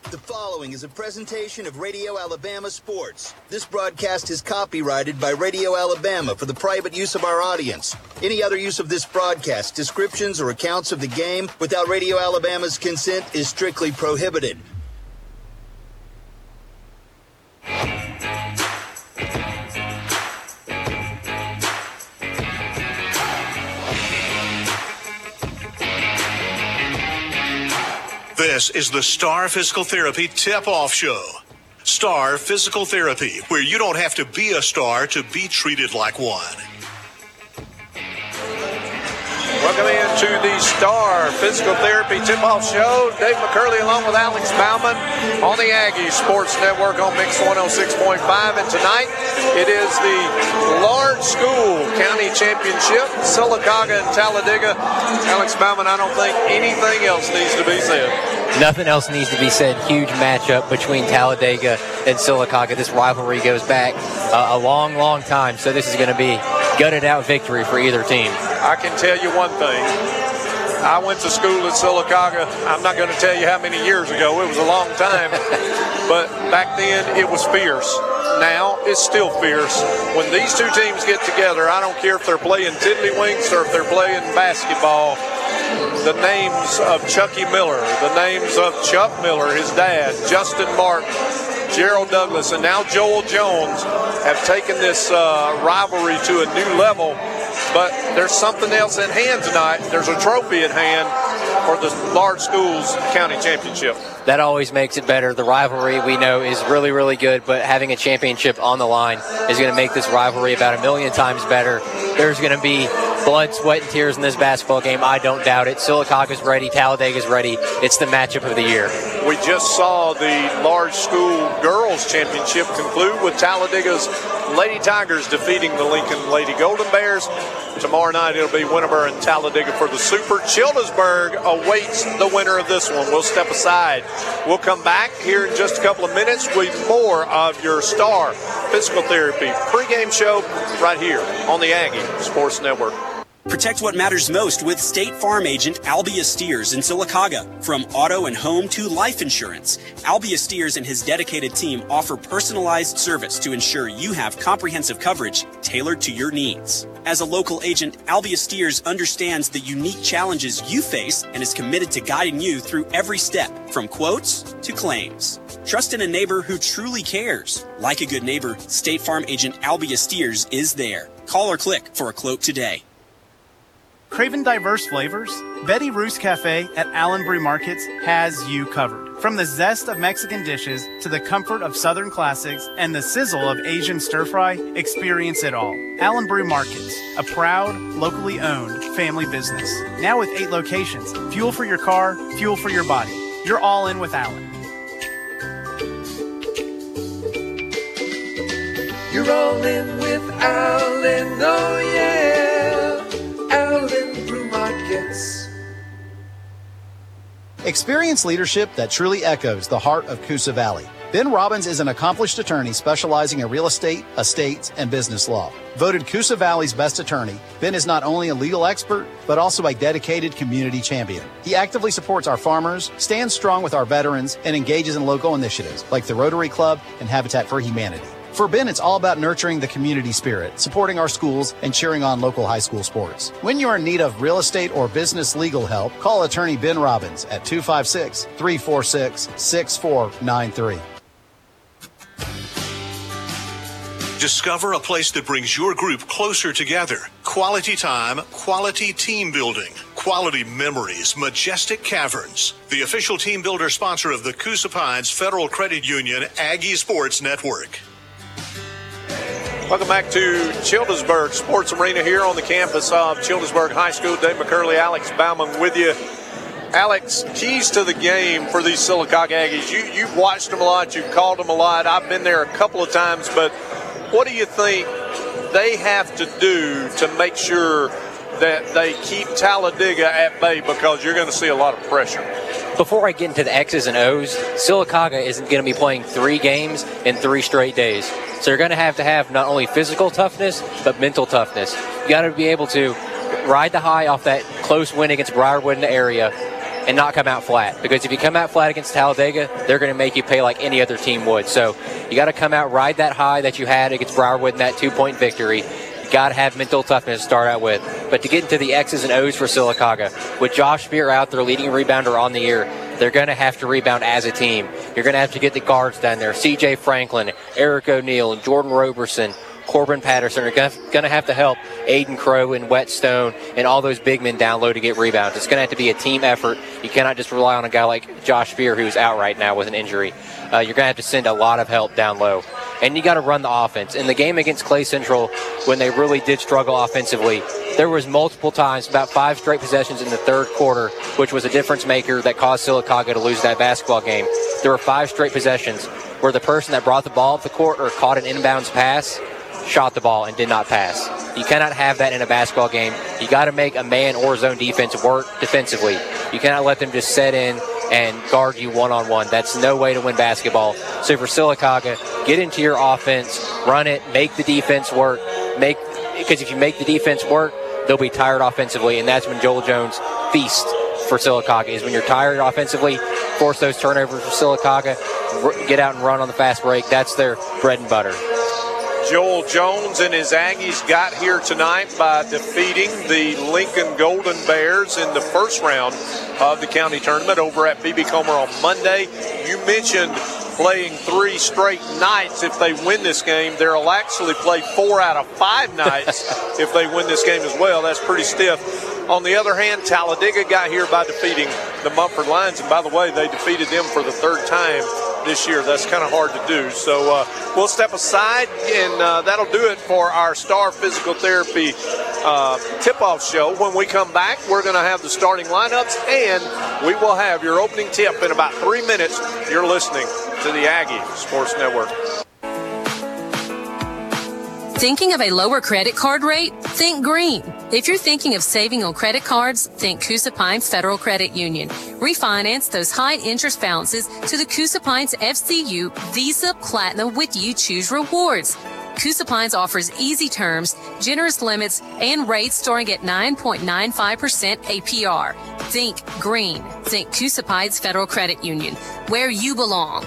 The following is a presentation of Radio Alabama Sports. This broadcast is copyrighted by Radio Alabama for the private use of our audience. Any other use of this broadcast, descriptions, or accounts of the game without Radio Alabama's consent is strictly prohibited. This is the Star Physical Therapy Tip-Off Show. Star Physical Therapy, where you don't have to be a star to be treated like one. Welcome into the Star Physical Therapy Tip-Off Show. Dave McCurley along with Alex Bauman on the Aggie Sports Network on Mix 106.5. And tonight it is the Large School County Championship, Sylacauga and Talladega. Alex Bauman, I don't think anything else needs to be said. Nothing else needs to be said. Huge matchup between Talladega and Sylacauga. This rivalry goes back a long, long time, so this is going to be gutted out victory for either team. I can tell you one thing. I went to school at Sylacauga. I'm not going to tell you how many years ago. It was a long time. But back then, it was fierce. Now, it's still fierce. When these two teams get together, I don't care if they're playing tiddlywinks or if they're playing basketball, the names of Chucky Miller, the names of Chuck Miller, his dad, Justin Martin, Gerald Douglas, and now Joel Jones have taken this rivalry to a new level. But there's something else in hand tonight. There's a trophy in hand for the Large Schools County Championship. That always makes it better. The rivalry, we know, is really, really good, but having a championship on the line is going to make this rivalry about a million times better. There's going to be blood, sweat, and tears in this basketball game. I don't doubt it. Sylacauga's ready. Talladega's ready. It's the matchup of the year. We just saw the Large School Girls Championship conclude with Talladega's Lady Tigers defeating the Lincoln Lady Golden Bears. Tomorrow night it'll be Winterburg and Talladega for the Super. Childersburg awaits the winner of this one. We'll step aside. We'll come back here in just a couple of minutes with more of your Star Physical Therapy pregame show right here on the Aggie Sports Network. Protect what matters most with State Farm agent Albia Steers in Sylacauga. From auto and home to life insurance, Albia Steers and his dedicated team offer personalized service to ensure you have comprehensive coverage tailored to your needs. As a local agent, Albia Steers understands the unique challenges you face and is committed to guiding you through every step, from quotes to claims. Trust in a neighbor who truly cares. Like a good neighbor, State Farm agent Albia Steers is there. Call or click for a quote today. Craving diverse flavors? Betty Roos Cafe at Allenbury Markets has you covered. From the zest of Mexican dishes to the comfort of Southern classics and the sizzle of Asian stir-fry, experience it all. Allenbury Markets, a proud, locally owned family business. Now with 8 locations. Fuel for your car, fuel for your body. You're all in with Allen. You're all in with Allen, oh yeah. Allen Brew Markets. Experience leadership that truly echoes the heart of Coosa Valley. Ben Robbins is an accomplished attorney specializing in real estate, estates, and business law. Voted Coosa Valley's best attorney, Ben is not only a legal expert, but also a dedicated community champion. He actively supports our farmers, stands strong with our veterans, and engages in local initiatives like the Rotary Club and Habitat for Humanity. For Ben, it's all about nurturing the community spirit, supporting our schools, and cheering on local high school sports. When you're in need of real estate or business legal help, call attorney Ben Robbins at 256-346-6493. Discover a place that brings your group closer together. Quality time, quality team building, quality memories, Majestic Caverns. The official team builder sponsor of the Coosa Pines Federal Credit Union Aggie Sports Network. Welcome back to Childersburg Sports Arena here on the campus of Childersburg High School. Dave McCurley, Alex Bauman with you. Alex, keys to the game for these Sylacauga Aggies. You've watched them a lot. You've called them a lot. I've been there a couple of times. But what do you think they have to do to make sure that they keep Talladega at bay? Because you're going to see a lot of pressure. Before I get into the X's and O's, Sylacauga isn't going to be playing 3 games in 3 straight days. So you're going to have not only physical toughness, but mental toughness. You got to be able to ride the high off that close win against Briarwood in the area, and not come out flat. Because if you come out flat against Talladega, they're going to make you pay like any other team would. So you got to come out, ride that high that you had against Briarwood in that 2-point victory. You got to have mental toughness to start out with. But to get into the X's and O's for Sylacauga, with Josh Spear out there, leading rebounder on the year, they're going to have to rebound as a team. You're going to have to get the guards down there. C.J. Franklin, Eric O'Neill, and Jordan Roberson, Corbin Patterson are going to have to help Aiden Crow and Whetstone and all those big men down low to get rebounds. It's going to have to be a team effort. You cannot just rely on a guy like Josh Spear, who's out right now with an injury. You're going to have to send a lot of help down low. And you got to run the offense. In the game against Clay Central, when they really did struggle offensively, there was multiple times, about 5 straight possessions in the third quarter, which was a difference maker that caused Sylacauga to lose that basketball game. There were 5 straight possessions where the person that brought the ball up the court or caught an inbounds pass shot the ball and did not pass. You cannot have that in a basketball game. You got to make a man or zone defense work defensively. You cannot let them just set in and guard you one-on-one. That's no way to win basketball. So for Sylacauga, get into your offense, run it, make the defense work. Because if you make the defense work, they'll be tired offensively, and that's when Joel Jones feasts for Sylacauga, is when you're tired offensively, force those turnovers for Sylacauga, get out and run on the fast break. That's their bread and butter. Joel Jones and his Aggies got here tonight by defeating the Lincoln Golden Bears in the first round of the county tournament over at B.B. Comer on Monday. You mentioned playing 3 straight nights. If they win this game, they'll actually play 4 out of 5 nights if they win this game as well. That's pretty stiff. On the other hand, Talladega got here by defeating the Mumford Lions. And by the way, they defeated them for the 3rd time this year. That's kind of hard to do. So we'll step aside, and that'll do it for our Star Physical Therapy tip-off show. When we come back, we're going to have the starting lineups, and we will have your opening tip in about 3 minutes. You're listening to the Aggie Sports Network. Thinking of a lower credit card rate? Think green. If you're thinking of saving on credit cards, think Coosa Pines Federal Credit Union. Refinance those high interest balances to the Coosa Pines FCU Visa Platinum with You Choose Rewards. Coosa Pines offers easy terms, generous limits, and rates starting at 9.95% APR. Think green. Think Coosa Pines Federal Credit Union, where you belong.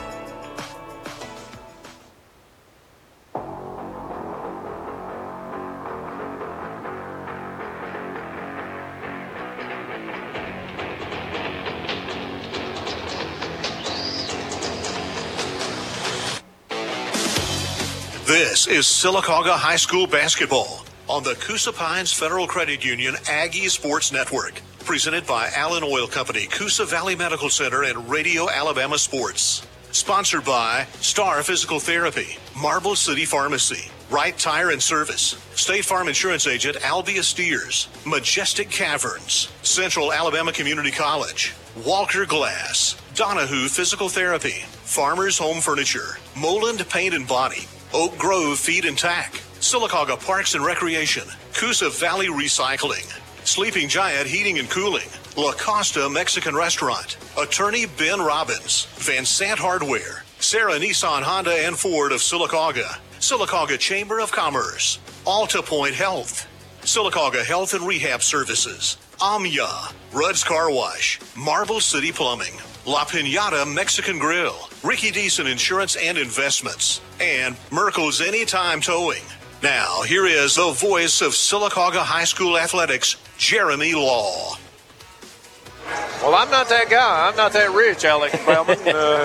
This is Sylacauga High School basketball on the Coosa Pines Federal Credit Union Aggie Sports Network. Presented by Allen Oil Company, Coosa Valley Medical Center, and Radio Alabama Sports. Sponsored by Star Physical Therapy, Marble City Pharmacy, Wright Tire and Service, State Farm Insurance Agent Albia Steers, Majestic Caverns, Central Alabama Community College, Walker Glass, Donahue Physical Therapy, Farmers Home Furniture, Moland Paint and Body, Oak Grove Feed and Tack, Sylacauga Parks and Recreation, Coosa Valley Recycling, Sleeping Giant Heating and Cooling, La Costa Mexican Restaurant, Attorney Ben Robbins, Van Sant Hardware, Sarah Nissan Honda and Ford of Sylacauga, Sylacauga Chamber of Commerce, Alta Point Health, Sylacauga Health and Rehab Services, Amya, Rudd's Car Wash, Marble City Plumbing, La Piñata Mexican Grill, Ricky Deason Insurance and Investments, and Merkel's Anytime Towing. Now, here is the voice of Sylacauga High School Athletics, Jeremy Law. Well, I'm not that guy. I'm not that rich, Alex Bellman.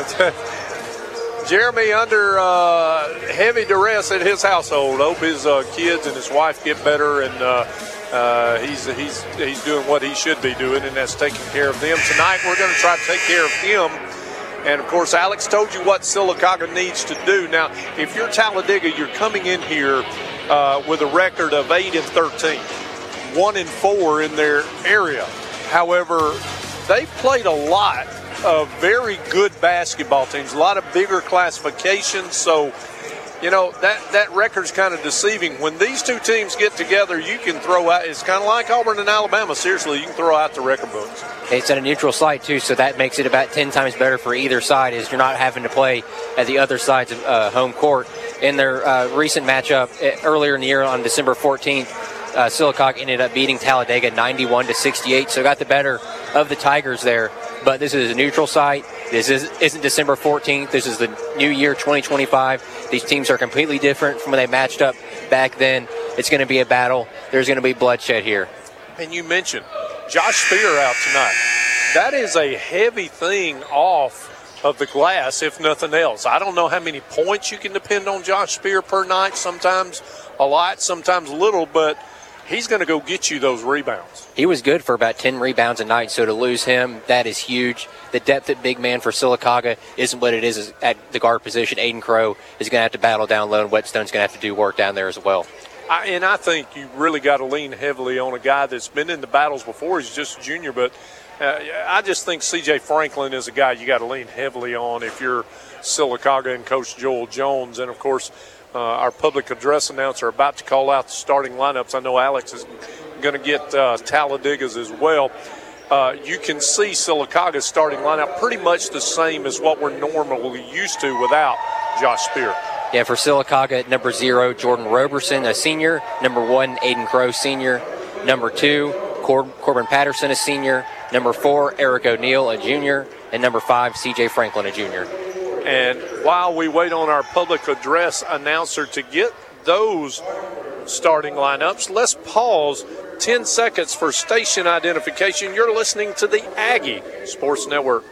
Jeremy under heavy duress at his household. Hope his kids and his wife get better, and he's doing what he should be doing, and that's taking care of them. Tonight we're going to try to take care of him. And, of course, Alex told you what Sylacauga needs to do. Now, if you're Talladega, you're coming in here with a record of 8-13, 1-4 in their area. However, they've played a lot of very good basketball teams, a lot of bigger classifications. So, you know, that record's kind of deceiving. When these two teams get together, you can throw out – it's kind of like Auburn and Alabama. Seriously, you can throw out the record books. It's at a neutral site, too, so that makes it about 10 times better for either side, is you're not having to play at the other side's home court. In their recent matchup earlier in the year on December 14th, Sylacauga ended up beating Talladega 91-68, so got the better of the Tigers there. but this is a neutral site. This isn't December 14th. This is the new year, 2025. These teams are completely different from when they matched up back then. It's going to be a battle. There's going to be bloodshed here. And you mentioned Josh Spear out tonight. That is a heavy thing off of the glass, if nothing else. I don't know how many points you can depend on Josh Spear per night. Sometimes a lot, sometimes little, but he's going to go get you those rebounds. He was good for about 10 rebounds a night, so to lose him, that is huge. The depth at big man for Sylacauga isn't what it is at the guard position. Aiden Crow is going to have to battle down low, and Whetstone's going to have to do work down there as well. I think you really got to lean heavily on a guy that's been in the battles before. He's just a junior, but I just think C.J. Franklin is a guy you got to lean heavily on if you're Sylacauga and Coach Joel Jones. And, of course, our public address announcer about to call out the starting lineups. I know Alex is going to get Talladaga's as well. You can see Sylacauga's starting lineup pretty much the same as what we're normally used to without Josh Spear. Yeah, for Sylacauga, at number 0, Jordan Roberson, a senior. Number 1, Aiden Crow, senior. Number 2, Corbin Patterson, a senior. Number 4, Eric O'Neill, a junior. And number 5, C.J. Franklin, a junior. And while we wait on our public address announcer to get those starting lineups, let's pause 10 seconds for station identification. You're listening to the Aggie Sports Network.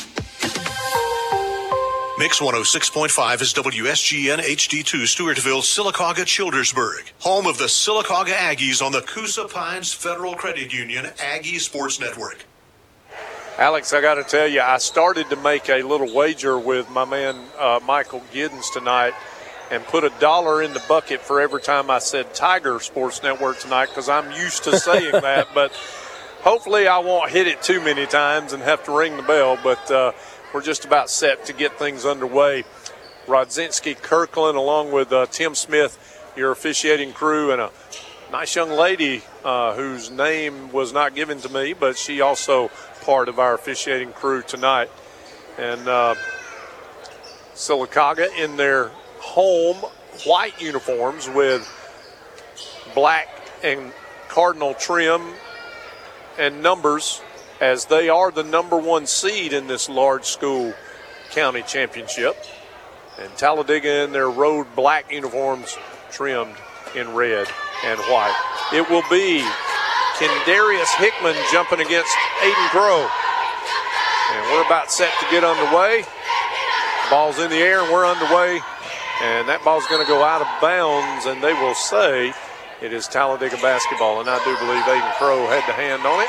Mix 106.5 is WSGN HD2 Stewartville, Sylacauga, Childersburg, home of the Sylacauga Aggies on the Coosa Pines Federal Credit Union Aggie Sports Network. Alex, I got to tell you, I started to make a little wager with my man Michael Giddens tonight and put $1 in the bucket for every time I said Tiger Sports Network tonight because I'm used to saying that. But hopefully I won't hit it too many times and have to ring the bell. But we're just about set to get things underway. Rodzinski Kirkland along with Tim Smith, your officiating crew, and a nice young lady whose name was not given to me, but she also part of our officiating crew tonight. And Sylacauga in their home white uniforms with black and cardinal trim and numbers, as they are the number 1 seed in this large school county championship. And Talladega in their road black uniforms trimmed in red and white. It will be Kendarius Hickman jumping against Aiden Crow. And we're about set to get underway. Ball's in the air and we're underway. And that ball's going to go out of bounds, and they will say it is Talladega basketball. And I do believe Aiden Crow had the hand on it.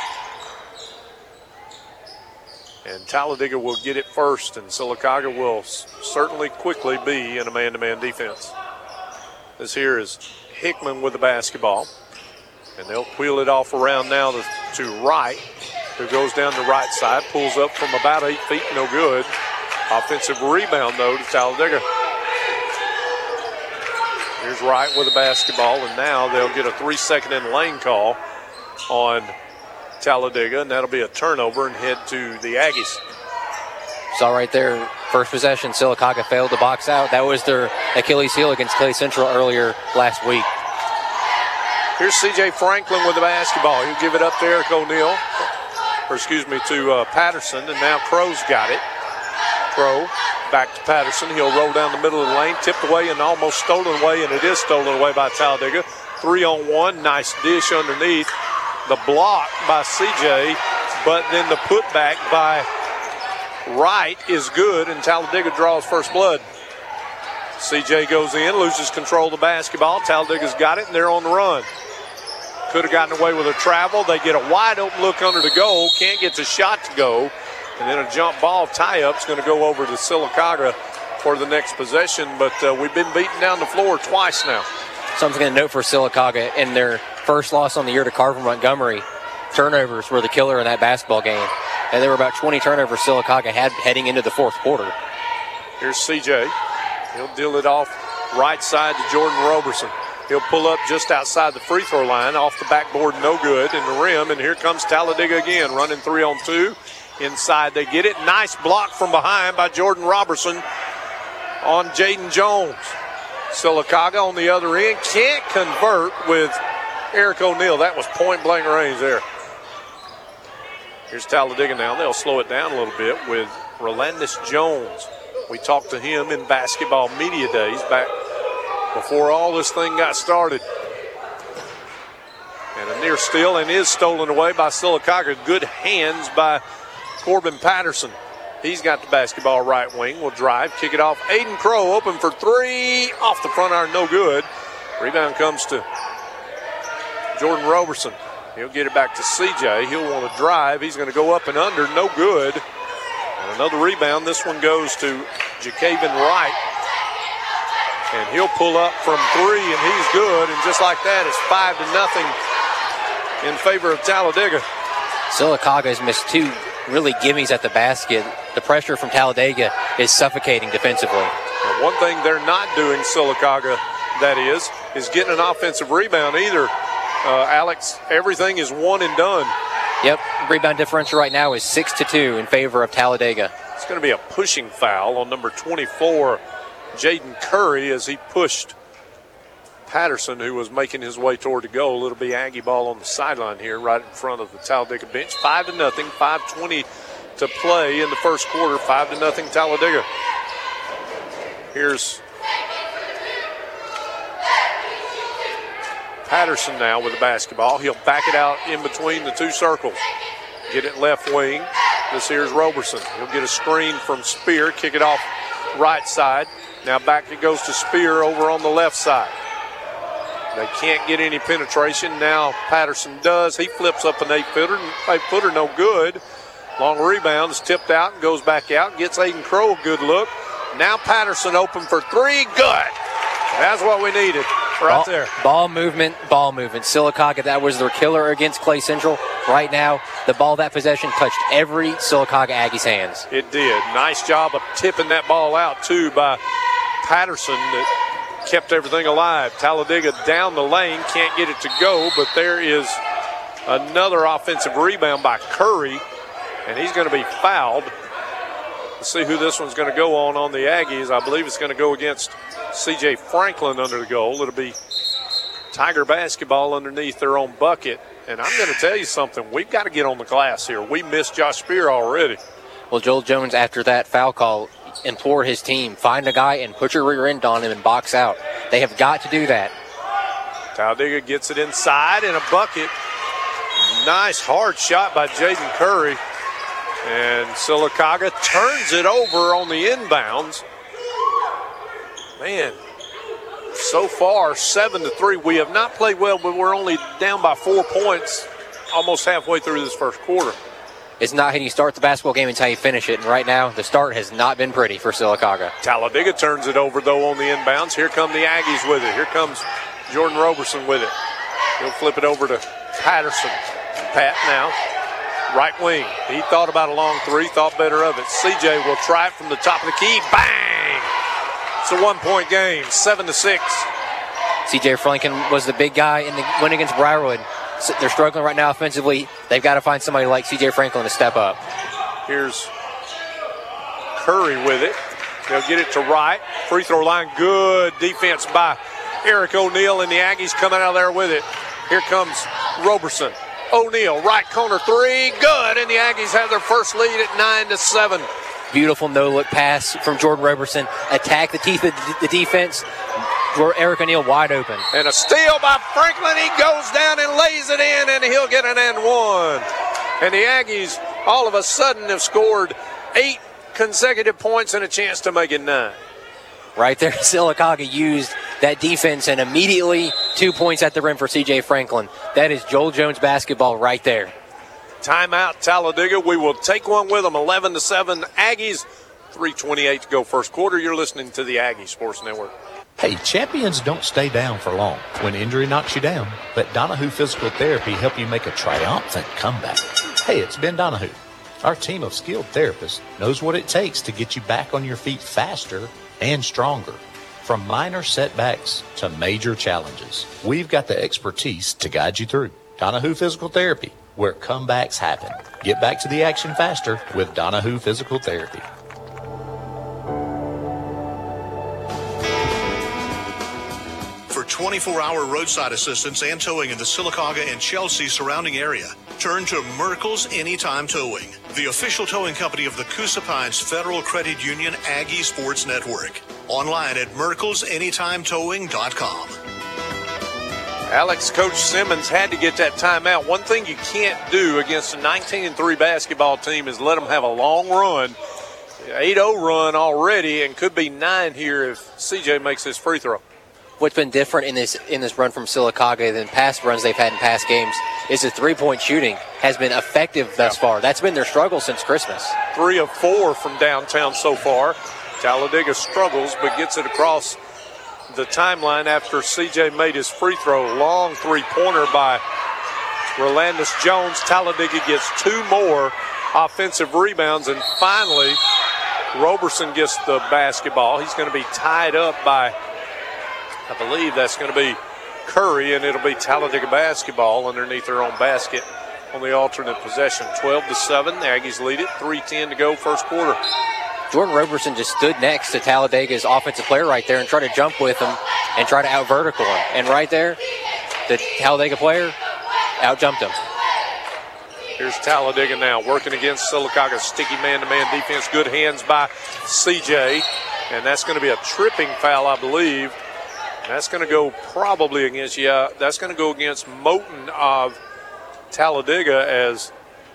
And Talladega will get it first, and Sylacauga will certainly quickly be in a man-to-man defense. This here is Hickman with the basketball. And they'll wheel it off around now to Wright, who goes down the right side, pulls up from about 8 feet, no good. Offensive rebound, though, to Talladega. Here's Wright with the basketball, and now they'll get a 3-second in lane call on Talladega, and that'll be a turnover and head to the Aggies. Saw right there, first possession, Sylacauga failed to box out. That was their Achilles heel against Clay Central earlier last week. Here's C.J. Franklin with the basketball. He'll give it up to Eric O'Neill, to Patterson, and now Crow's got it. Crow back to Patterson. He'll roll down the middle of the lane, tipped away and almost stolen away, and it is stolen away by Talladega. 3-on-1, nice dish underneath. The block by C.J., but then the putback by Wright is good, and Talladega draws first blood. C.J. goes in, loses control of the basketball. Talladega's got it, and they're on the run. Could have gotten away with a travel. They get a wide open look under the goal. Can't get the shot to go. And then a jump ball tie-up is going to go over to Sylacauga for the next possession. But we've been beaten down the floor twice now. Something to note for Sylacauga, in their first loss on the year to Carver Montgomery, turnovers were the killer in that basketball game. And there were about 20 turnovers Sylacauga had heading into the fourth quarter. Here's C.J. He'll deal it off right side to Jordan Roberson. He'll pull up just outside the free throw line, off the backboard, no good, in the rim. And here comes Talladega again, running 3-on-2. Inside they get it. Nice block from behind by Jordan Roberson on Jaden Jones. Sylacauga on the other end can't convert with Eric O'Neill. That was point-blank range there. Here's Talladega now. They'll slow it down a little bit with Rolandis Jones. We talked to him in basketball media days back before all this thing got started. And a near steal and is stolen away by Sylacauga. Good hands by Corbin Patterson. He's got the basketball right wing. Will drive, kick it off. Aiden Crow open for three. Off the front iron, no good. Rebound comes to Jordan Roberson. He'll get it back to CJ. He'll want to drive. He's going to go up and under. No good. And another rebound. This one goes to Jacaven Wright. And he'll pull up from three, and he's good. And just like that, it's 5-0 in favor of Talladega. Sylacauga has missed two really gimmies at the basket. The pressure from Talladega is suffocating defensively. And one thing they're not doing, Sylacauga, that is getting an offensive rebound either. Alex, everything is one and done. Yep, rebound differential right now is 6-2 in favor of Talladega. It's going to be a pushing foul on number 24, Jaden Curry, as he pushed Patterson, who was making his way toward the goal. It'll be Aggie ball on the sideline here, right in front of the Talladega bench. 5-0, 5:20 to play in the first quarter. 5-0 Talladega. Here's Patterson now with the basketball. He'll back it out in between the two circles. Get it left wing. This here's Roberson. He'll get a screen from Spear, kick it off right side. Now back it goes to Spear over on the left side. They can't get any penetration. Now Patterson does. He flips up an 8-footer, no good. Long rebound is tipped out and goes back out. Gets Aiden Crow a good look. Now Patterson open for three. Good. That's what we needed right there. Ball movement. Sylacauga, that was their killer against Clay Central. Right now, the ball that possession touched every Sylacauga Aggie's hands. It did. Nice job of tipping that ball out, too, by Patterson that kept everything alive. Talladega down the lane, can't get it to go, but there is another offensive rebound by Curry, and he's going to be fouled. Let's see who this one's going to go on the Aggies. I believe it's going to go against C.J. Franklin under the goal. It'll be Tiger basketball underneath their own bucket. And I'm going to tell you something. We've got to get on the glass here. We missed Josh Spear already. Well, Joel Jones, after that foul call, implored his team, find a guy and put your rear end on him and box out. They have got to do that. Talladega gets it inside in a bucket. Nice hard shot by Jaden Curry. And Sylacauga turns it over on the inbounds. Man, so far 7-3. We have not played well, but we're only down by 4 points almost halfway through this first quarter. It's not how you start the basketball game, it's how you finish it. And right now, the start has not been pretty for Sylacauga. Talladega turns it over, though, on the inbounds. Here come the Aggies with it. Here comes Jordan Roberson with it. He'll flip it over to Patterson. Pat now. Right wing. He thought about a long three, thought better of it. CJ will try it from the top of the key. Bang! It's a 1-point game, 7-6. CJ Franklin was the big guy in the win against Briarwood. So they're struggling right now offensively. They've got to find somebody like CJ Franklin to step up. Here's Curry with it. They'll get it to Wright. Free throw line, good defense by Eric O'Neal, and the Aggies coming out of there with it. Here comes Roberson. O'Neal, right corner three, good, and the Aggies have their first lead at 9-7. Beautiful no-look pass from Jordan Roberson. Attack the teeth of the defense. Eric O'Neal wide open. And a steal by Franklin. He goes down and lays it in, and he'll get an and one. And the Aggies all of a sudden have scored 8 consecutive points and a chance to make it 9. Right there, Sylacauga used that defense, and immediately 2 points at the rim for C.J. Franklin. That is Joel Jones basketball right there. Timeout, Talladega. We will take one with them, 11-7 Aggies. 3:28 to go first quarter. You're listening to the Aggie Sports Network. Hey, champions don't stay down for long when injury knocks you down. Let Donahue Physical Therapy help you make a triumphant comeback. Hey, it's Ben Donahue. Our team of skilled therapists knows what it takes to get you back on your feet faster and stronger. From minor setbacks to major challenges, we've got the expertise to guide you through. Donahue Physical Therapy, where comebacks happen. Get back to the action faster with Donahue Physical Therapy. For 24-hour roadside assistance and towing in the Sylacauga and Chelsea surrounding area, Turn to Merkel's Anytime Towing, the official towing company of the Coosa Pines Federal Credit Union Aggie Sports Network. Online at merkelsanytimetowing.com. Alex, Coach Simmons had to get that timeout. One thing you can't do against a 19-3 basketball team is let them have a long run. 8-0 run already, and could be 9 here if CJ makes his free throw. What's been different in this run from Sylacauga than past runs they've had in past games is the three-point shooting has been effective thus far. That's been their struggle since Christmas. 3 of 4 from downtown so far. Talladega struggles but gets it across the timeline after CJ made his free throw. Long three-pointer by Rolandus Jones. Talladega gets 2 more offensive rebounds, and finally Roberson gets the basketball. He's going to be tied up by, I believe that's going to be Curry, and it'll be Talladega basketball underneath their own basket on the alternate possession. 12-7, the Aggies lead it. 3:10 to go, first quarter. Jordan Roberson just stood next to Talladega's offensive player right there and tried to jump with him and try to out-vertical him. And right there, the Talladega player out-jumped him. Here's Talladega now working against Sylacauga's sticky man-to-man defense. Good hands by CJ, and that's going to be a tripping foul, I believe. That's going to go probably against, that's going to go against Moten of Talladega, as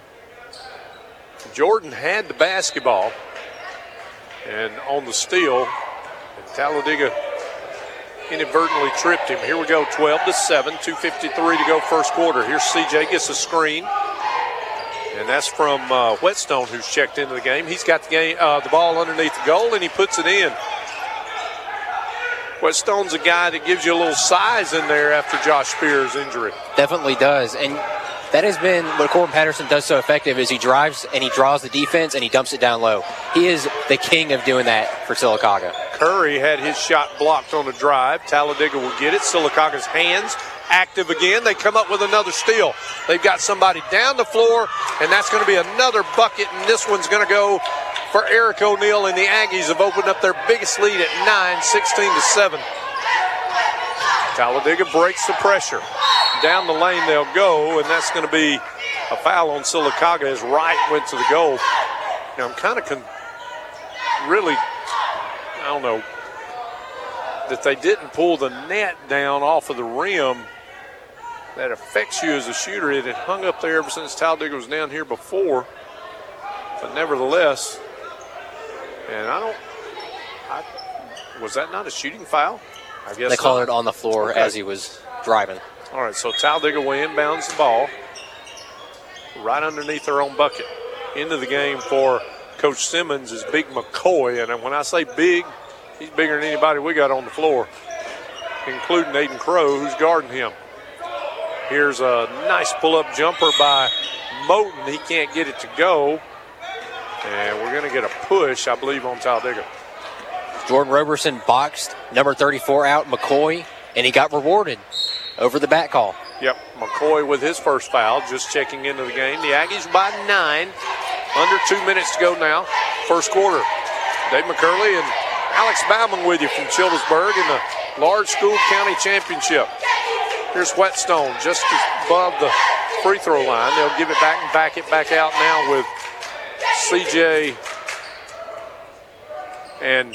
Jordan had the basketball and on the steal, and Talladega inadvertently tripped him. Here we go, 12-7, 2:53 to go first quarter. Here's CJ, gets a screen, and that's from Whetstone, who's checked into the game. He's got the ball underneath the goal, and he puts it in. Whetstone's a guy that gives you a little size in there after Josh Spears' injury. Definitely does, and that has been what Corbin Patterson does so effective is he drives and he draws the defense and he dumps it down low. He is the king of doing that for Sylacauga. Curry had his shot blocked on the drive. Talladega will get it. Sylacauga's hands active again. They come up with another steal. They've got somebody down the floor, and that's going to be another bucket, and this one's going to go for Eric O'Neill, and the Aggies have opened up their biggest lead at 9, 16-7. Talladega breaks the pressure. Down the lane they'll go, and that's going to be a foul on Sylacauga as Wright went to the goal. Now, I'm kind of really, I don't know, that they didn't pull the net down off of the rim. That affects you as a shooter. It had hung up there ever since Talladega was down here before. But nevertheless, and was that not a shooting foul? I guess they called it on the floor as he was driving. All right, so Talladega will inbounds the ball right underneath their own bucket. Into the game for Coach Simmons is Big McCoy, and when I say big, he's bigger than anybody we got on the floor, including Aiden Crow, who's guarding him. Here's a nice pull-up jumper by Moten. He can't get it to go, and we're going to get a push, I believe, on Talladega. Jordan Roberson boxed number 34 out, McCoy, and he got rewarded over the back call. Yep, McCoy with his first foul, just checking into the game. The Aggies by 9, under 2 minutes to go now, first quarter. Dave McCurley and Alex Bauman with you from Childersburg in the Large School County Championship. Here's Whetstone just above the free throw line. They'll give it back and back it back out now with CJ and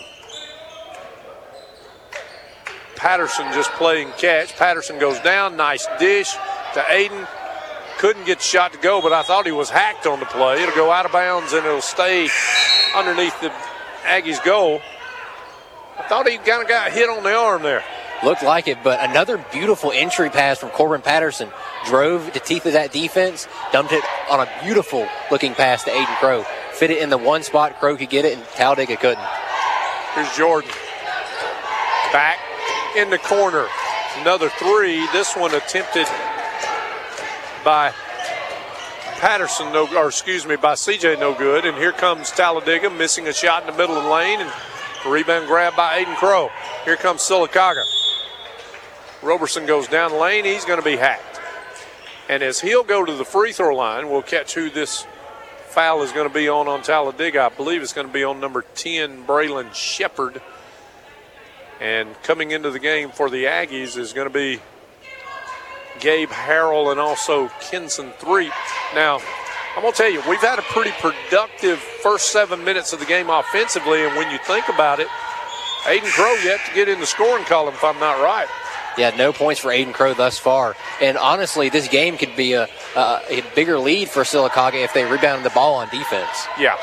Patterson just playing catch. Patterson goes down, nice dish to Aiden. Couldn't get the shot to go, but I thought he was hacked on the play. It'll go out of bounds and it'll stay underneath the Aggies' goal. I thought he kind of got hit on the arm there. Looked like it, but another beautiful entry pass from Corbin Patterson. Drove the teeth of that defense, dumped it on a beautiful looking pass to Aiden Crow. Fit it in the one spot Crow could get it, and Talladega couldn't. Here's Jordan. Back in the corner. Another three. This one attempted by Patterson, by CJ, no good. And here comes Talladega, missing a shot in the middle of the lane, and a rebound grab by Aiden Crow. Here comes Sylacauga. Roberson goes down the lane. He's going to be hacked. And as he'll go to the free throw line, we'll catch who this foul is going to be on Talladega. I believe it's going to be on number 10, Braylon Shepard. And coming into the game for the Aggies is going to be Gabe Harrell and also Kenson Threet. Now, I'm going to tell you, we've had a pretty productive first 7 minutes of the game offensively, and when you think about it, Aiden Crow yet to get in the scoring column, if I'm not right. Yeah, no points for Aiden Crow thus far. And honestly, this game could be a bigger lead for Sylacauga if they rebounded the ball on defense. Yeah.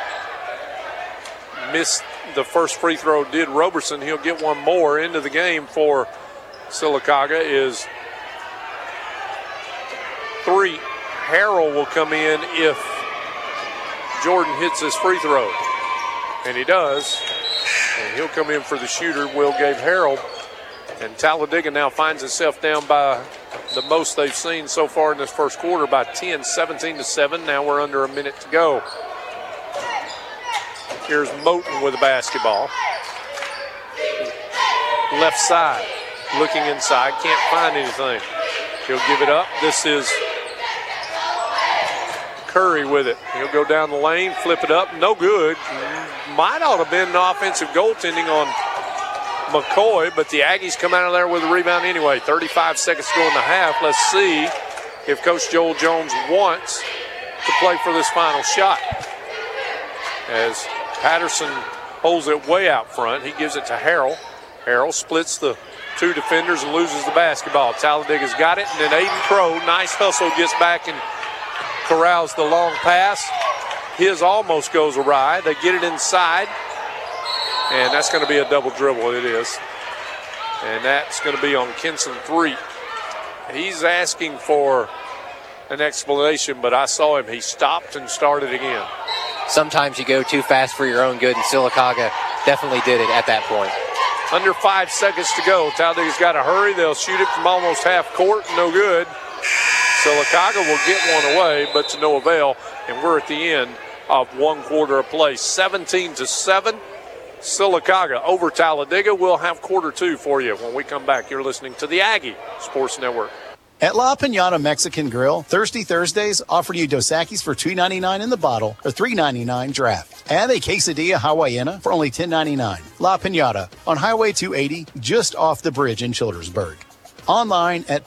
Missed the first free throw, did Roberson. He'll get one more into the game for Sylacauga is 3. Harrell will come in if Jordan hits his free throw. And he does. And he'll come in for the shooter, Will Gabe Harrell. And Talladega now finds itself down by the most they've seen so far in this first quarter by 10, 17-7. Now we're under a minute to go. Here's Moten with the basketball. Left side, looking inside, can't find anything. He'll give it up. This is Curry with it. He'll go down the lane, flip it up, no good. Might ought to have been an offensive goaltending on McCoy, but the Aggies come out of there with a rebound anyway. 35 seconds to go in the half. Let's see if Coach Joel Jones wants to play for this final shot. As Patterson holds it way out front, he gives it to Harrell. Harrell splits the 2 defenders and loses the basketball. Talladega's got it, and then Aiden Crow, nice hustle, gets back and corrals the long pass. His almost goes awry. They get it inside, and that's going to be a double dribble. It is. And that's going to be on Kenson Threet. He's asking for an explanation, but I saw him. He stopped and started again. Sometimes you go too fast for your own good, and Sylacauga definitely did it at that point. Under 5 seconds to go. Talladega's got to hurry. They'll shoot it from almost half court. No good. Sylacauga will get one away, but to no avail. And we're at the end of 1 quarter of play. 17-7. Sylacauga over Talladega. We'll have quarter 2 for you when we come back. You're listening to the Aggie Sports Network. At La Piñata Mexican Grill, Thirsty Thursdays offer you Dos Equis for $2.99 in the bottle or $3.99 draft. Add a quesadilla hawaiana for only $10.99. La Piñata on Highway 280, just off the bridge in Childersburg. Online at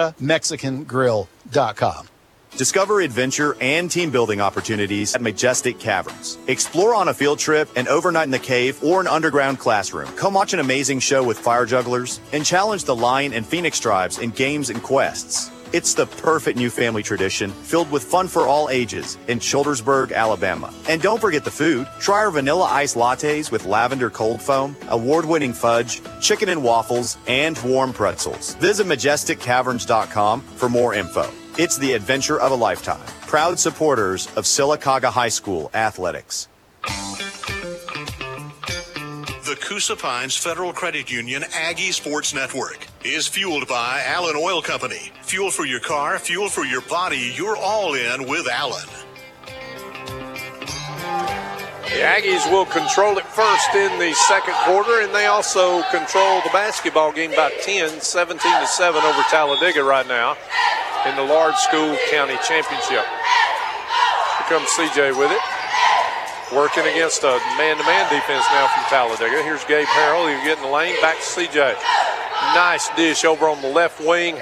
piñatamexicangrill.com. Discover adventure and team building opportunities at Majestic Caverns. Explore on a field trip, an overnight in the cave, or an underground classroom. Come watch an amazing show with fire jugglers and challenge the Lion and Phoenix tribes in games and quests. It's the perfect new family tradition filled with fun for all ages in Childersburg, Alabama. And don't forget the food. Try our vanilla ice lattes with lavender cold foam, award-winning fudge, chicken and waffles, and warm pretzels. Visit MajesticCaverns.com for more info. It's the adventure of a lifetime. Proud supporters of Sylacauga High School athletics. The Coosa Pines Federal Credit Union Aggie Sports Network is fueled by Allen Oil Company. Fuel for your car, fuel for your body. You're all in with Allen. The Aggies will control it first in the second quarter, and they also control the basketball game by 10, 17-7 over Talladega right now in the Large School County Championship. Here comes CJ with it. Working against a man-to-man defense now from Talladega. Here's Gabe Harrell. He'll get in the lane. Back to CJ. Nice dish over on the left wing.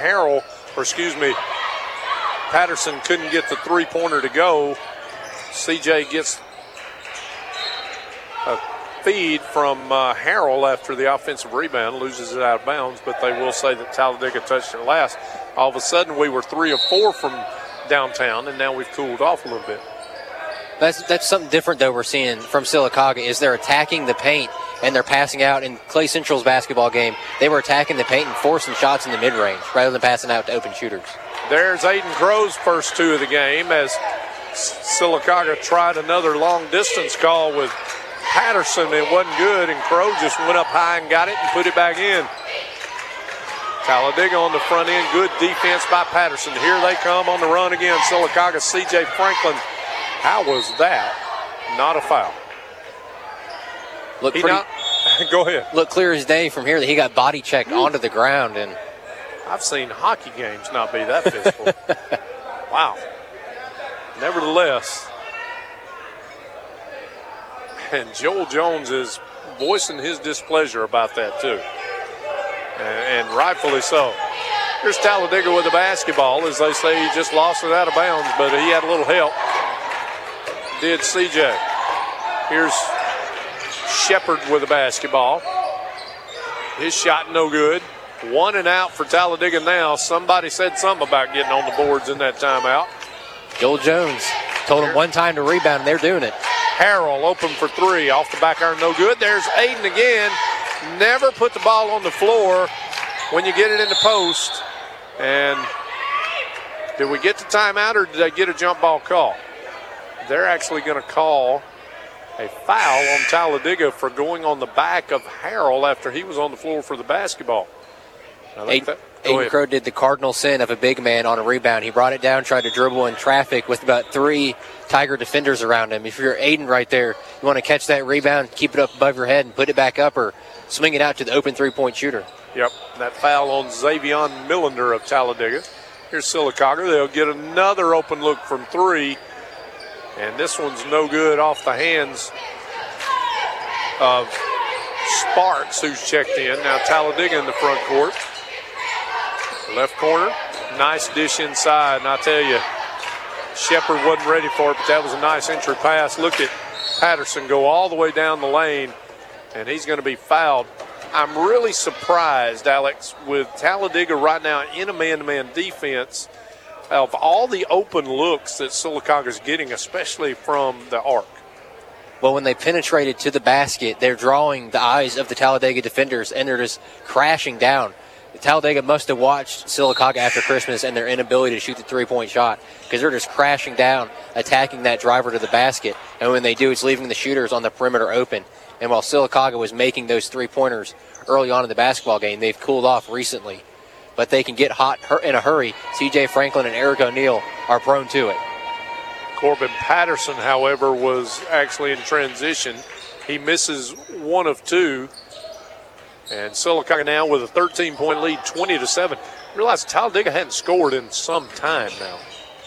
Patterson couldn't get the three-pointer to go. CJ gets a feed from Harrell after the offensive rebound. Loses it out of bounds, but they will say that Talladega touched it last. All of a sudden, we were 3 of 4 from downtown, and now we've cooled off a little bit. That's something different, though, we're seeing from Sylacauga is they're attacking the paint and they're passing out. In Clay Central's basketball game, they were attacking the paint and forcing shots in the mid-range rather than passing out to open shooters. There's Aiden Crow's first 2 of the game as Sylacauga tried another long-distance call with Patterson. It wasn't good, and Crow just went up high and got it and put it back in. Talladega on the front end. Good defense by Patterson. Here they come on the run again. Sylacauga, C.J. Franklin. How was that not a foul? Go ahead. Look clear as day from here that he got body checked onto the ground. And I've seen hockey games not be that physical. Wow. Nevertheless, and Joel Jones is voicing his displeasure about that too. And rightfully so. Here's Talladega with the basketball. As they say, he just lost it out of bounds, but he had a little help. Did CJ. Here's Shepard with the basketball. His shot no good. 1 and out for Talladega now. Somebody said something about getting on the boards in that timeout. Joel Jones told him one time to rebound, and they're doing it. Harrell open for 3. Off the back iron, no good. There's Aiden again. Never put the ball on the floor when you get it in the post. And did we get the timeout or did they get a jump ball call? They're actually going to call a foul on Talladega for going on the back of Harrell after he was on the floor for the basketball. Aiden Crow did the cardinal sin of a big man on a rebound. He brought it down, tried to dribble in traffic with about 3 Tiger defenders around him. If you're Aiden right there, you want to catch that rebound, keep it up above your head and put it back up or swing it out to the open three-point shooter. Yep, that foul on Xavion Millender of Talladega. Here's Sylacauga. They'll get another open look from 3. And this one's no good off the hands of Sparks, who's checked in. Now Talladega in the front court. Left corner, nice dish inside. And I tell you, Shepard wasn't ready for it, but that was a nice entry pass. Look at Patterson go all the way down the lane, and he's going to be fouled. I'm really surprised, Alex, with Talladega right now in a man-to-man defense, of all the open looks that Sylacauga's getting, especially from the arc. Well, when they penetrated to the basket, they're drawing the eyes of the Talladega defenders, and they're just crashing down. Talladega must have watched Sylacauga after Christmas and their inability to shoot the three-point shot because they're just crashing down, attacking that driver to the basket. And when they do, it's leaving the shooters on the perimeter open. And while Sylacauga was making those three-pointers early on in the basketball game, they've cooled off recently. But they can get hot in a hurry. C.J. Franklin and Eric O'Neal are prone to it. Corbin Patterson, however, was actually in transition. He misses 1 of 2. And Sylacauga now with a 13-point lead, 20-7. Realize Talladega hadn't scored in some time now.